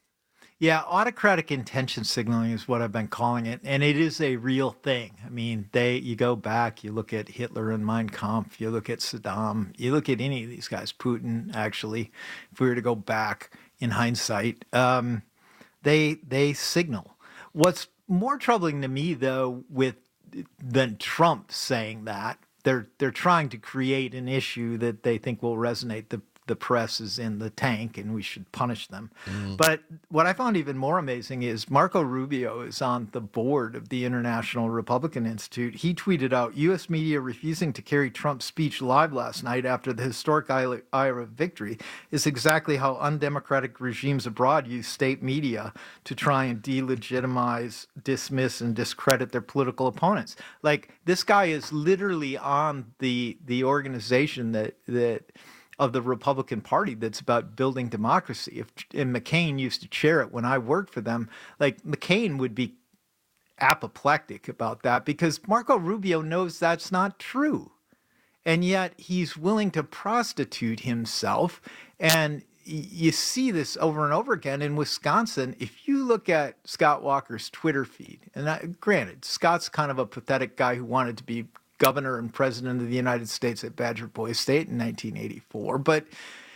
Yeah, autocratic intention signaling is what I've been calling it, and it is a real thing. I mean, they you go back, you look at Hitler and Mein Kampf, you look at Saddam, you look at any of these guys, Putin, actually, if we were to go back in hindsight, um, they they signal. What's more troubling to me, though, with than Trump saying that, they're they're trying to create an issue that they think will resonate. The the press is in the tank and we should punish them. Mm. But what I found even more amazing is Marco Rubio is on the board of the International Republican Institute. He tweeted out, U S media refusing to carry Trump's speech live last night after the historic Iowa victory is exactly how undemocratic regimes abroad use state media to try and delegitimize, dismiss, and discredit their political opponents. Like, this guy is literally on the the organization that that of the Republican Party that's about building democracy. If and McCain used to chair it when I worked for them, like McCain would be apoplectic about that because Marco Rubio knows that's not true. And yet he's willing to prostitute himself. And you see this over and over again in Wisconsin. If you look at Scott Walker's Twitter feed, and I, granted, Scott's kind of a pathetic guy who wanted to be governor and president of the United States at Badger Boys State in nineteen eighty-four. But,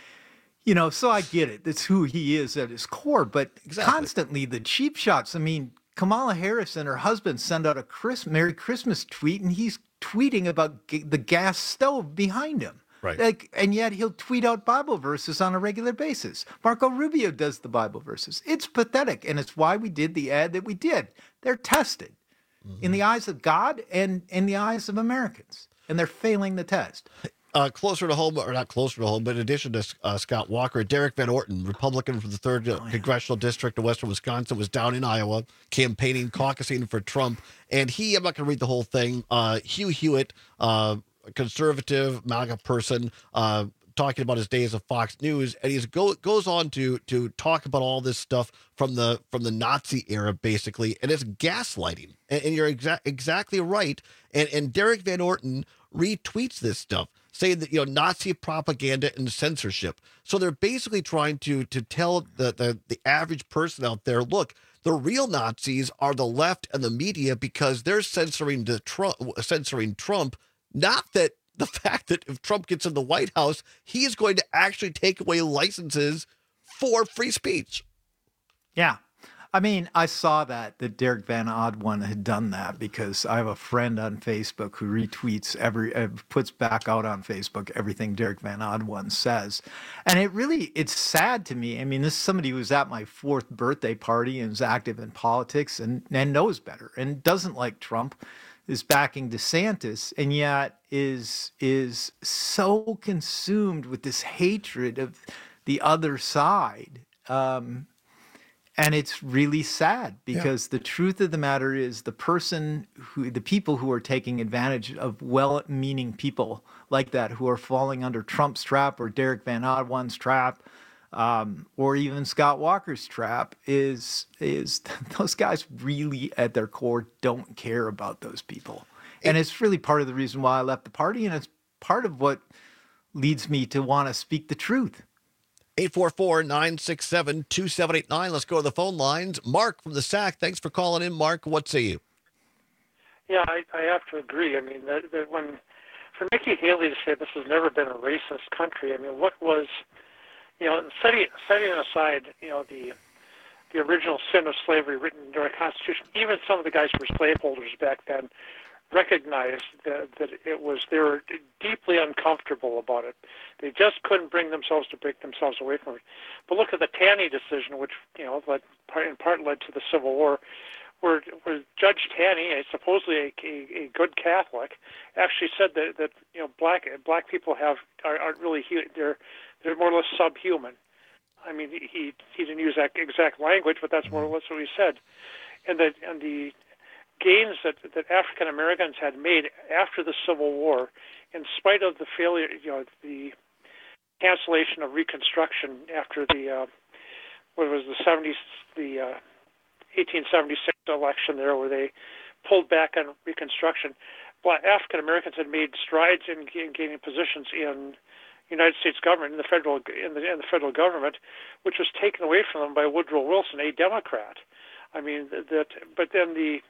you know, so I get it. That's who he is at his core. But exactly. Constantly the cheap shots. I mean, Kamala Harris and her husband send out a Chris, Merry Christmas tweet, and he's tweeting about g- the gas stove behind him. Right. Like, and yet he'll tweet out Bible verses on a regular basis. Marco Rubio does the Bible verses. It's pathetic, and it's why we did the ad that we did. They're tested. Mm-hmm. In the eyes of God and in the eyes of Americans, and they're failing the test. Uh, closer to home, or not closer to home, but in addition to uh, Scott Walker, Derek Van Orton, Republican from the third uh, oh, yeah. Congressional District of Western Wisconsin, was down in Iowa campaigning, caucusing for Trump. And he, I'm not going to read the whole thing, uh, Hugh Hewitt, uh, conservative MAGA person, uh, talking about his days of Fox News, and he go, goes on to to talk about all this stuff from the from the Nazi era, basically, and it's gaslighting. And, and you're exa- exactly right. And and Derek Van Orton retweets this stuff, saying that, you know, Nazi propaganda and censorship. So they're basically trying to to tell the the, the average person out there, look, the real Nazis are the left and the media because they're censoring the Trump, censoring Trump, not that. The fact that if Trump gets in the White House, he is going to actually take away licenses for free speech. Yeah. I mean, I saw that, that Derek Van Oddone had done that because I have a friend on Facebook who retweets every, uh, puts back out on Facebook everything Derek Van Oddone says. And it really, it's sad to me. I mean, this is somebody who was at my fourth birthday party and is active in politics and, and knows better and doesn't like Trump, is backing DeSantis, and yet is is so consumed with this hatred of the other side. Um, and it's really sad because yeah. the truth of the matter is the person who, the people who are taking advantage of well-meaning people like that who are falling under Trump's trap or Derek Van Oddone's trap, um, or even Scott Walker's trap is is those guys really at their core don't care about those people. And it's really part of the reason why I left the party, and it's part of what leads me to want to speak the truth. eight four four, nine six seven, two seven eight nine. Let's go to the phone lines. Mark from the S A C. Thanks for calling in, Mark. What say you? Yeah, I, I have to agree. I mean, that, that when for Nikki Haley to say this has never been a racist country, I mean, what was, you know, setting, setting aside, you know, the the original sin of slavery written into our Constitution, even some of the guys who were slaveholders back then recognized that, that it was, they were deeply uncomfortable about it. They just couldn't bring themselves to break themselves away from it. But look at the Taney decision, which, you know, led, in part led to the Civil War, where, where Judge Taney, supposedly a, a, a good Catholic, actually said that, that you know, black black people have are, aren't really, they're, they're more or less subhuman. I mean, he he didn't use that exact language, but that's more or less what he said. And the, and the gains that, that African Americans had made after the Civil War, in spite of the failure, you know, the cancellation of Reconstruction after the uh, what was the seventies, the uh, eighteen seventy-six election there, where they pulled back on Reconstruction. Black African Americans had made strides in, in gaining positions in United States government, in the federal in the, in the federal government, which was taken away from them by Woodrow Wilson, a Democrat. I mean that, but then the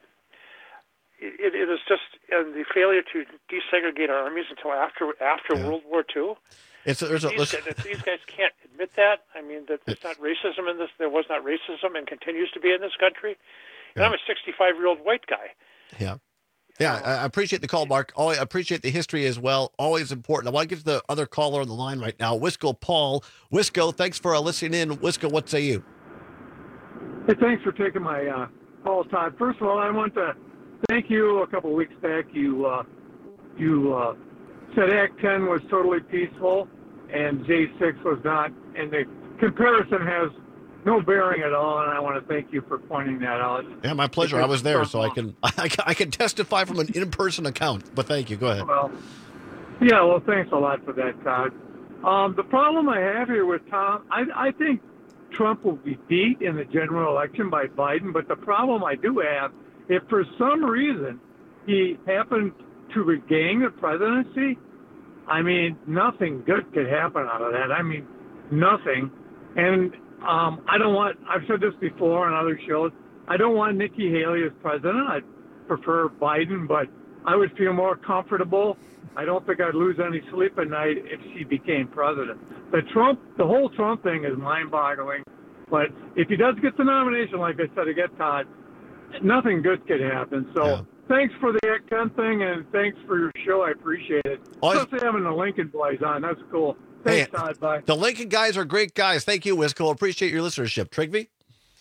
It, it is just and the failure to desegregate our armies until after after yeah. World War Two. It's there's a, these, guys, these guys can't admit that. I mean, that there's not racism in this. There was not racism, and continues to be in this country. And yeah. I'm a sixty-five-year-old white guy. Yeah, yeah. I appreciate the call, Mark. I appreciate the history as well. Always important. I want to get to the other caller on the line right now, Wisco Paul. Wisco, thanks for uh, listening in. Wisco, what say you? Hey, thanks for taking my uh, call, Todd. First of all, I want to thank you. A couple of weeks back, you uh, you uh, said Act ten was totally peaceful and J six was not, and the comparison has no bearing at all, and I want to thank you for pointing that out. Yeah, my pleasure. I was there, so I can I, I can testify from an in-person account, but thank you. Go ahead. Well, yeah, well, thanks a lot for that, Todd. Um, the problem I have here with Tom, I, I think Trump will be beat in the general election by Biden, but the problem I do have, if for some reason he happened to regain the presidency, I mean, nothing good could happen out of that. I mean, nothing. And um, I don't want, I've said this before on other shows, I don't want Nikki Haley as president. I'd prefer Biden, but I would feel more comfortable. I don't think I'd lose any sleep at night if she became president. The Trump, the whole Trump thing is mind-boggling. But if he does get the nomination, like I said, to get Todd, nothing good could happen. So yeah. Thanks for the Act ten thing, and thanks for your show. I appreciate it. Always, especially having the Lincoln boys on. That's cool. Thanks, hey, Todd. Bye. The Lincoln guys are great guys. Thank you, Wisco. Appreciate your listenership. Trigby?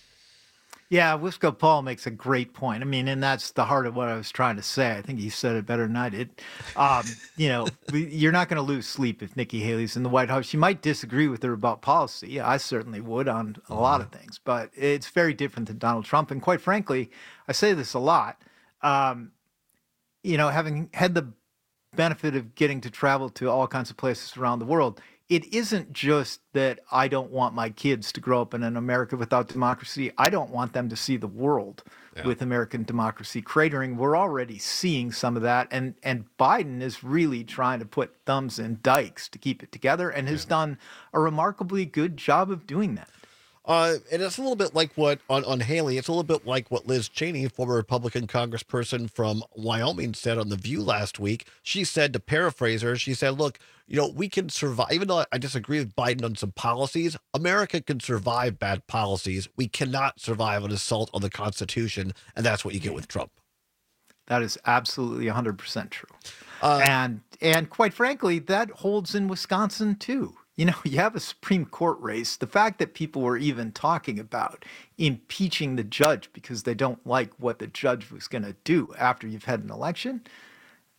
Yeah, Wisco Paul makes a great point. I mean, and that's the heart of what I was trying to say. I think he said it better than I did. Um, you know, you're not going to lose sleep if Nikki Haley's in the White House. You might disagree with her about policy. Yeah, I certainly would on a lot of things, but it's very different than Donald Trump. And quite frankly, I say this a lot. Um, you know, having had the benefit of getting to travel to all kinds of places around the world, it isn't just that I don't want my kids to grow up in an America without democracy. I don't want them to see the world yeah. with American democracy cratering. We're already seeing some of that. And, and Biden is really trying to put thumbs in dikes to keep it together and has yeah. done a remarkably good job of doing that. Uh, and it's a little bit like what, on, on Haley, it's a little bit like what Liz Cheney, former Republican congressperson from Wyoming, said on The View last week. She said, to paraphrase her, she said, look, you know, we can survive, even though I disagree with Biden on some policies, America can survive bad policies. We cannot survive an assault on the Constitution, and that's what you get with Trump. That is absolutely one hundred percent true. Uh, and and quite frankly, that holds in Wisconsin, too. You know, you have a Supreme Court race. The fact that people were even talking about impeaching the judge because they don't like what the judge was going to do after you've had an election,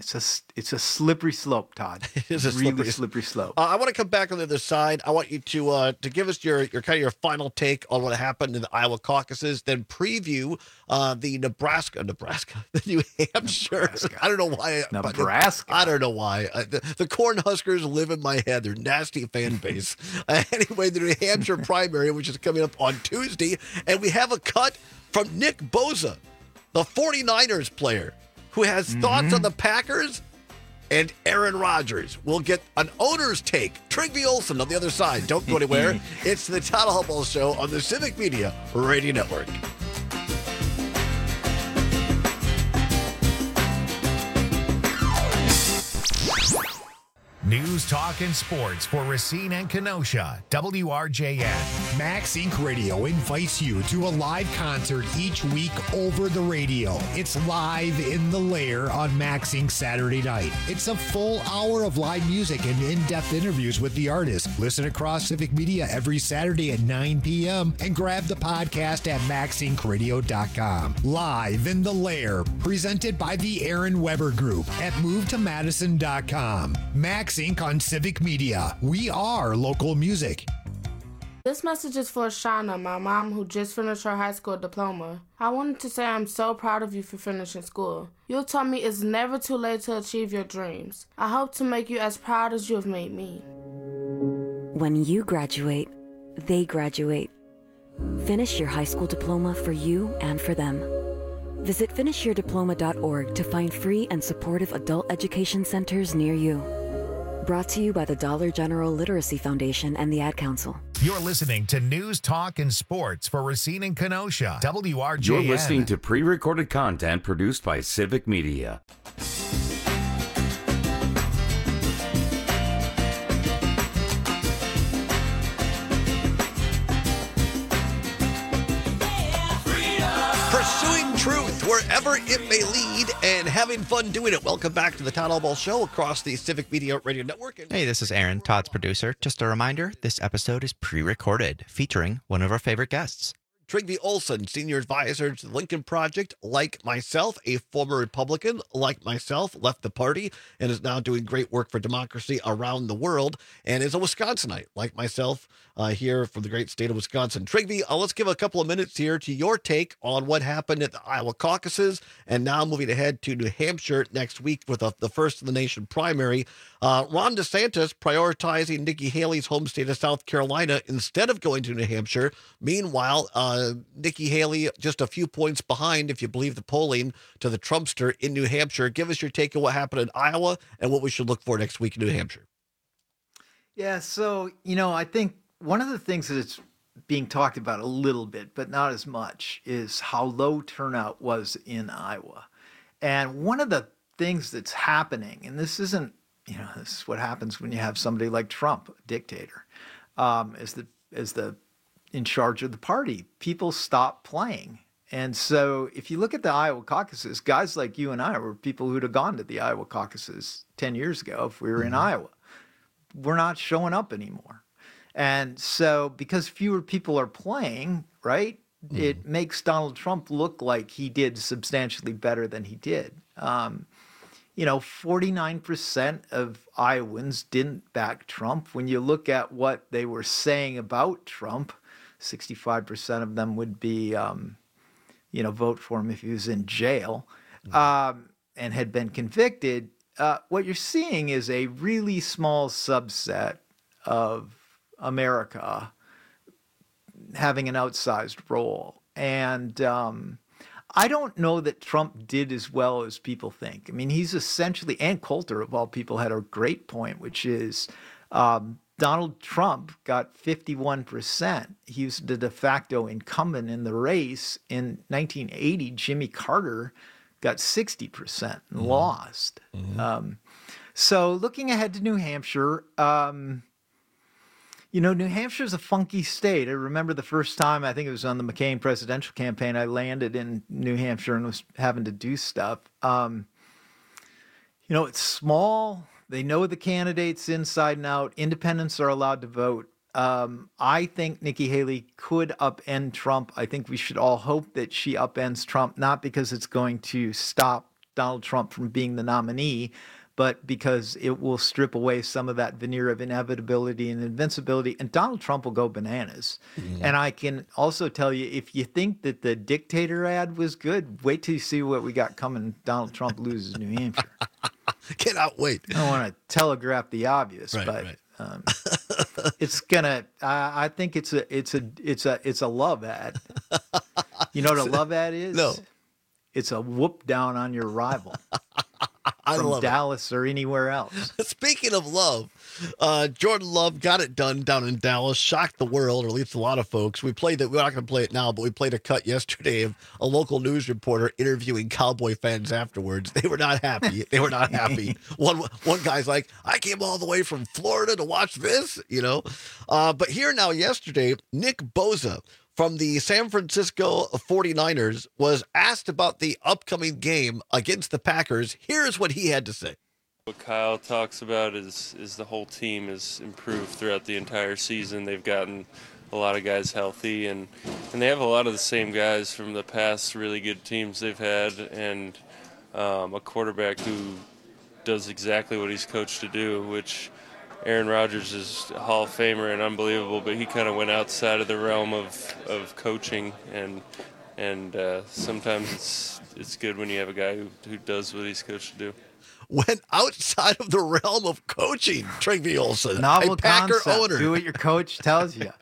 It's a it's a slippery slope, Todd. It is a really slippery, slippery slope. Uh, I want to come back on the other side. I want you to uh, to give us your your kind of your final take on what happened in the Iowa caucuses, then preview uh, the Nebraska, Nebraska, the New Hampshire. Nebraska. I don't know why. Nebraska. I don't know why. Uh, the, the Cornhuskers live in my head. They're nasty fan base. uh, anyway, the New Hampshire primary, which is coming up on Tuesday, and we have a cut from Nick Bosa, the 49ers player, who has mm-hmm. thoughts on the Packers and Aaron Rodgers. We'll get an owner's take. Trygve Olson on the other side. Don't go anywhere. It's the Todd Hubble Show on the Civic Media Radio Network. News, talk, and sports for Racine and Kenosha. W R J N. Max Incorporated. Radio invites you to a live concert each week over the radio. It's Live in the Lair on Max Incorporated. Saturday night. It's a full hour of live music and in-depth interviews with the artist. Listen across Civic Media every Saturday at nine p.m. and grab the podcast at max inc radio dot com. Live in the Lair, presented by the Aaron Weber Group at move to madison dot com. Max Incorporated on Civic Media. We are local music. This message is for Shauna, my mom, who just finished her high school diploma. I wanted to say I'm so proud of you for finishing school. You taught me it's never too late to achieve your dreams. I hope to make you as proud as you have made me. When you graduate, they graduate. Finish your high school diploma for you and for them. Visit finish your diploma dot org to find free and supportive adult education centers near you. Brought to you by the Dollar General Literacy Foundation and the Ad Council. You're listening to News, Talk, and Sports for Racine and Kenosha. W R J N. You're listening to pre-recorded content produced by Civic Media. Pursuing truth wherever it may lead and having fun doing it. Welcome back to the Todd Hubble Show across the Civic Media Radio Network. Hey, this is Aaron, Todd's producer. Just a reminder, this episode is pre-recorded, featuring one of our favorite guests. Trygve Olson, senior advisor to the Lincoln Project, like myself, a former Republican, like myself, left the party and is now doing great work for democracy around the world, and is a Wisconsinite, like myself, uh, here from the great state of Wisconsin. Trygve, uh, let's give a couple of minutes here to your take on what happened at the Iowa caucuses, and now moving ahead to New Hampshire next week with a, the first in the nation primary. Uh, Ron DeSantis prioritizing Nikki Haley's home state of South Carolina instead of going to New Hampshire. Meanwhile, uh, Nikki Haley just a few points behind, if you believe the polling, to the Trumpster in New Hampshire. Give us your take on what happened in Iowa and what we should look for next week in New Hampshire. Yeah, so, you know, I think one of the things that's being talked about a little bit, but not as much, is how low turnout was in Iowa. And one of the things that's happening, and this isn't, you know, this is what happens when you have somebody like Trump, a dictator, um, as the as the in charge of the party. People stop playing. And so if you look at the Iowa caucuses, guys like you and I were people who'd have gone to the Iowa caucuses ten years ago if we were mm-hmm. in Iowa. We're not showing up anymore. And so because fewer people are playing, right, mm-hmm. it makes Donald Trump look like he did substantially better than he did. Um, you know, forty-nine percent of Iowans didn't back Trump. When you look at what they were saying about Trump, sixty-five percent of them would be, um, you know, vote for him if he was in jail um, and had been convicted. Uh, what you're seeing is a really small subset of America having an outsized role. And um, I don't know that Trump did as well as people think. I mean, he's essentially, and Coulter, of all people, had a great point, which is um, Donald Trump got fifty-one percent. He was the de facto incumbent in the race. In nineteen eighty, Jimmy Carter got sixty percent and mm-hmm. lost. Mm-hmm. Um, so looking ahead to New Hampshire, um, you know, New Hampshire's a funky state. I remember the first time, I think it was on the McCain presidential campaign, I landed in New Hampshire and was having to do stuff. Um, you know, it's small. They know the candidates inside and out. Independents are allowed to vote. Um, I think Nikki Haley could upend Trump. I think we should all hope that she upends Trump, not because it's going to stop Donald Trump from being the nominee, but because it will strip away some of that veneer of inevitability and invincibility, and Donald Trump will go bananas. Mm. And I can also tell you, if you think that the dictator ad was good, wait till you see what we got coming. Donald Trump loses New Hampshire. Cannot wait. I don't want to telegraph the obvious, right, but right. Um, it's gonna. I, I think it's a, it's a, it's a, it's a love ad. You know what a love ad is? No. It's a whoop down on your rival. I from love Dallas it. Or anywhere else. Speaking of love, uh, Jordan Love got it done down in Dallas, shocked the world, or at least a lot of folks. We played that. We're not going to play it now, but we played a cut yesterday of a local news reporter interviewing Cowboy fans afterwards. They were not happy. They were not happy. one one guy's like, I came all the way from Florida to watch this, you know. Uh, but here now, yesterday, Nick Bosa from the San Francisco forty-niners was asked about the upcoming game against the Packers. Here's what he had to say. What Kyle talks about is is the whole team has improved throughout the entire season. They've gotten a lot of guys healthy, and, and they have a lot of the same guys from the past really good teams they've had, and um, a quarterback who does exactly what he's coached to do, which Aaron Rodgers is a Hall of Famer and unbelievable, but he kind of went outside of the realm of, of coaching, and and uh, sometimes it's it's good when you have a guy who, who does what he's coached to do. Went outside of the realm of coaching, Trygve Olsen, Novel a Packer concept. owner. Do what your coach tells you.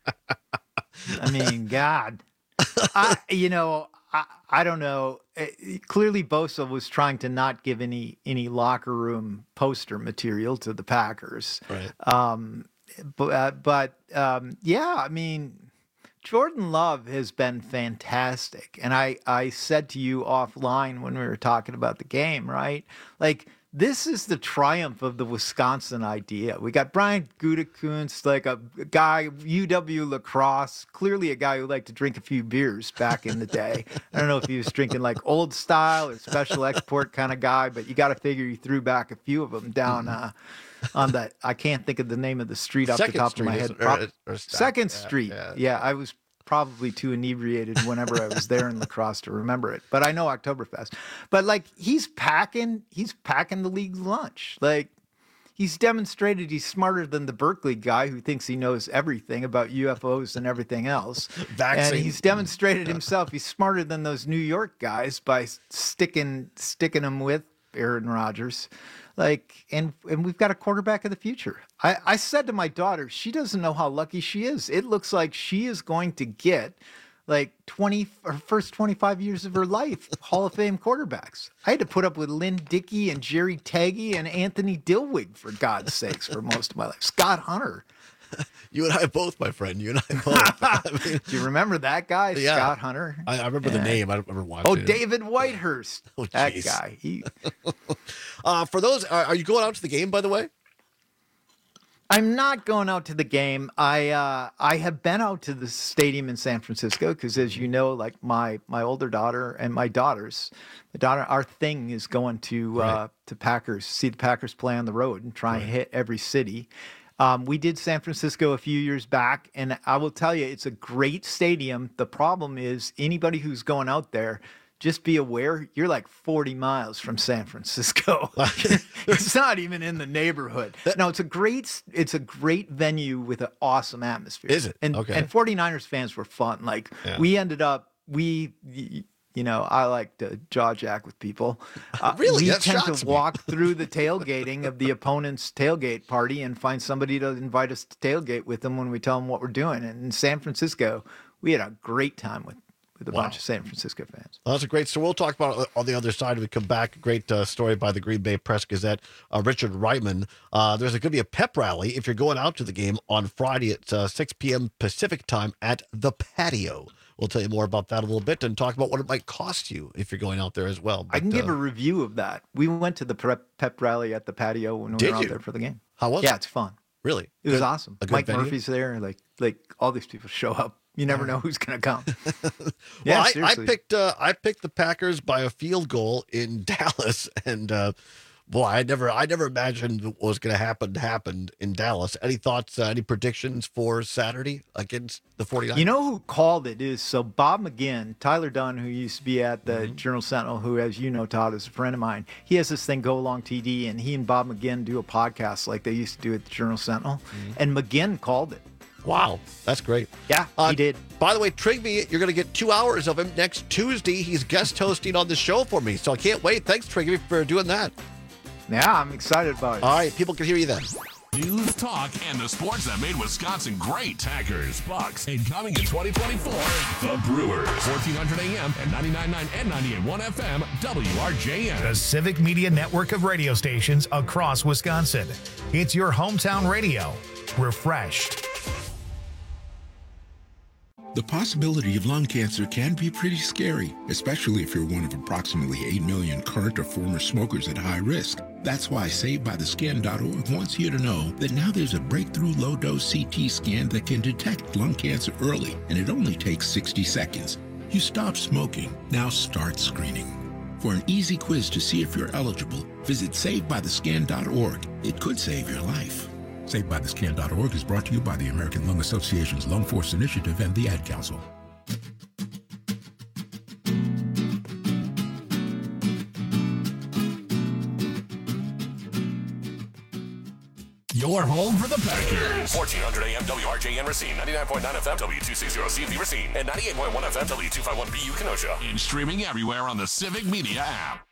I mean, God, I you know. I, I don't know. Clearly, Bosa was trying to not give any any locker room poster material to the Packers. Right. Um, but uh, but um, yeah, I mean, Jordan Love has been fantastic, and I I said to you offline when we were talking about the game, right? Like, this is the triumph of the Wisconsin idea. We got Brian Gutekunst, like a guy, U W lacrosse, clearly a guy who liked to drink a few beers back in the day. I don't know if he was drinking like old style or special export kind of guy, but you got to figure he threw back a few of them down uh, on that. I can't think of the name of the street off Second the top Street of my is- head. or- Prob- or Stock- Second yeah, Street. yeah. Yeah, I was probably too inebriated whenever I was there in lacrosse to remember it. But I know Oktoberfest. But like, he's packing, he's packing the league's lunch. Like, he's demonstrated he's smarter than the Berkeley guy who thinks he knows everything about U F Os and everything else. Vaccine. And he's demonstrated himself he's smarter than those New York guys by sticking sticking them with Aaron Rodgers. Like, and and we've got a quarterback of the future. I, I said to my daughter, she doesn't know how lucky she is. It looks like she is going to get like twenty her first twenty-five years of her life Hall of Fame quarterbacks. I had to put up with Lynn Dickey and Jerry Taggy and Anthony Dilwig, for God's sakes, for most of my life. Scott Hunter. You and I both, my friend. You and I both. I mean, Do you remember that guy, yeah. Scott Hunter? I, I remember the Yeah. name. I don't remember watching Oh, it. David Whitehurst. Oh, that jeez. guy. He, Uh, for those, are, are you going out to the game, by the way? I'm not going out to the game. I uh, I have been out to the stadium in San Francisco because, as you know, like my my older daughter and my daughters, my daughter, our thing is going to uh, Right. to Packers, see the Packers play on the road and try and hit every city. Um, we did San Francisco a few years back, and I will tell you, it's a great stadium. The problem is anybody who's going out there, just be aware you're like forty miles from San Francisco. It's not even in the neighborhood. No, it's a great it's a great venue with an awesome atmosphere. Is it? And Okay. and forty-niners fans were fun. Like Yeah. we ended up we you know, I like to jaw jack with people. Uh, Really? We That tend shocks to me. walk through the tailgating of the opponent's tailgate party and find somebody to invite us to tailgate with them when we tell them what we're doing. And in San Francisco, we had a great time with with a Wow. bunch of San Francisco fans. Well, that's a great story. We'll talk about it on the other side. We come back. A great uh, story by the Green Bay Press Gazette. Uh, Richard Reitman. Uh, there's going to be a pep rally if you're going out to the game on Friday at uh, six p.m. Pacific time at the Patio. We'll tell you more about that a little bit and talk about what it might cost you if you're going out there as well. I can But, give uh, a review of that. We went to the prep, pep rally at the Patio when we Did were out you? there for the game. How was yeah, it? it's fun. Really? It was Good- awesome. a good Mike venue? Murphy's there. Like like all these people show up. You never know who's going to come. Well, yeah, I, I seriously. picked uh, I picked the Packers by a field goal in Dallas, and uh, Boy, I never, I never imagined what was going to happen happened in Dallas. Any thoughts, uh, any predictions for Saturday against the 49ers? You know who called it is, so Bob McGinn, Tyler Dunn, who used to be at the mm-hmm. Journal-Sentinel, who, as you know, Todd, is a friend of mine. He has this thing, Go Along T D, and he and Bob McGinn do a podcast like they used to do at the Journal-Sentinel, mm-hmm. and McGinn called it. Wow, that's great. Yeah, uh, he did. By the way, Trigby, you're going to get two hours of him next Tuesday. He's guest hosting on the show for me, so I can't wait. Thanks, Trigby, for doing that. Yeah, I'm excited about it. All right, people can hear you then. News, talk, and the sports that made Wisconsin great. Packers, Bucks, and coming in twenty twenty-four, the Brewers. fourteen hundred A M and ninety-nine point nine and ninety-eight point one F M, W R J N. The Civic Media network of radio stations across Wisconsin. It's your hometown radio. Refreshed. The possibility of lung cancer can be pretty scary, especially if you're one of approximately eight million current or former smokers at high risk. That's why Saved By The Skin dot org wants you to know that now there's a breakthrough low-dose C T scan that can detect lung cancer early, and it only takes sixty seconds. You stop smoking, now start screening. For an easy quiz to see if you're eligible, visit Saved By The Skin dot org. It could save your life. Saved By The Skin dot org is brought to you by the American Lung Association's Lung Force Initiative and the Ad Council. Your home for the Packers. fourteen hundred A M W R J N Racine, ninety-nine point nine F M W two sixty C V Racine, and ninety-eight point one F M W two fifty-one B U Kenosha. And streaming everywhere on the Civic Media app.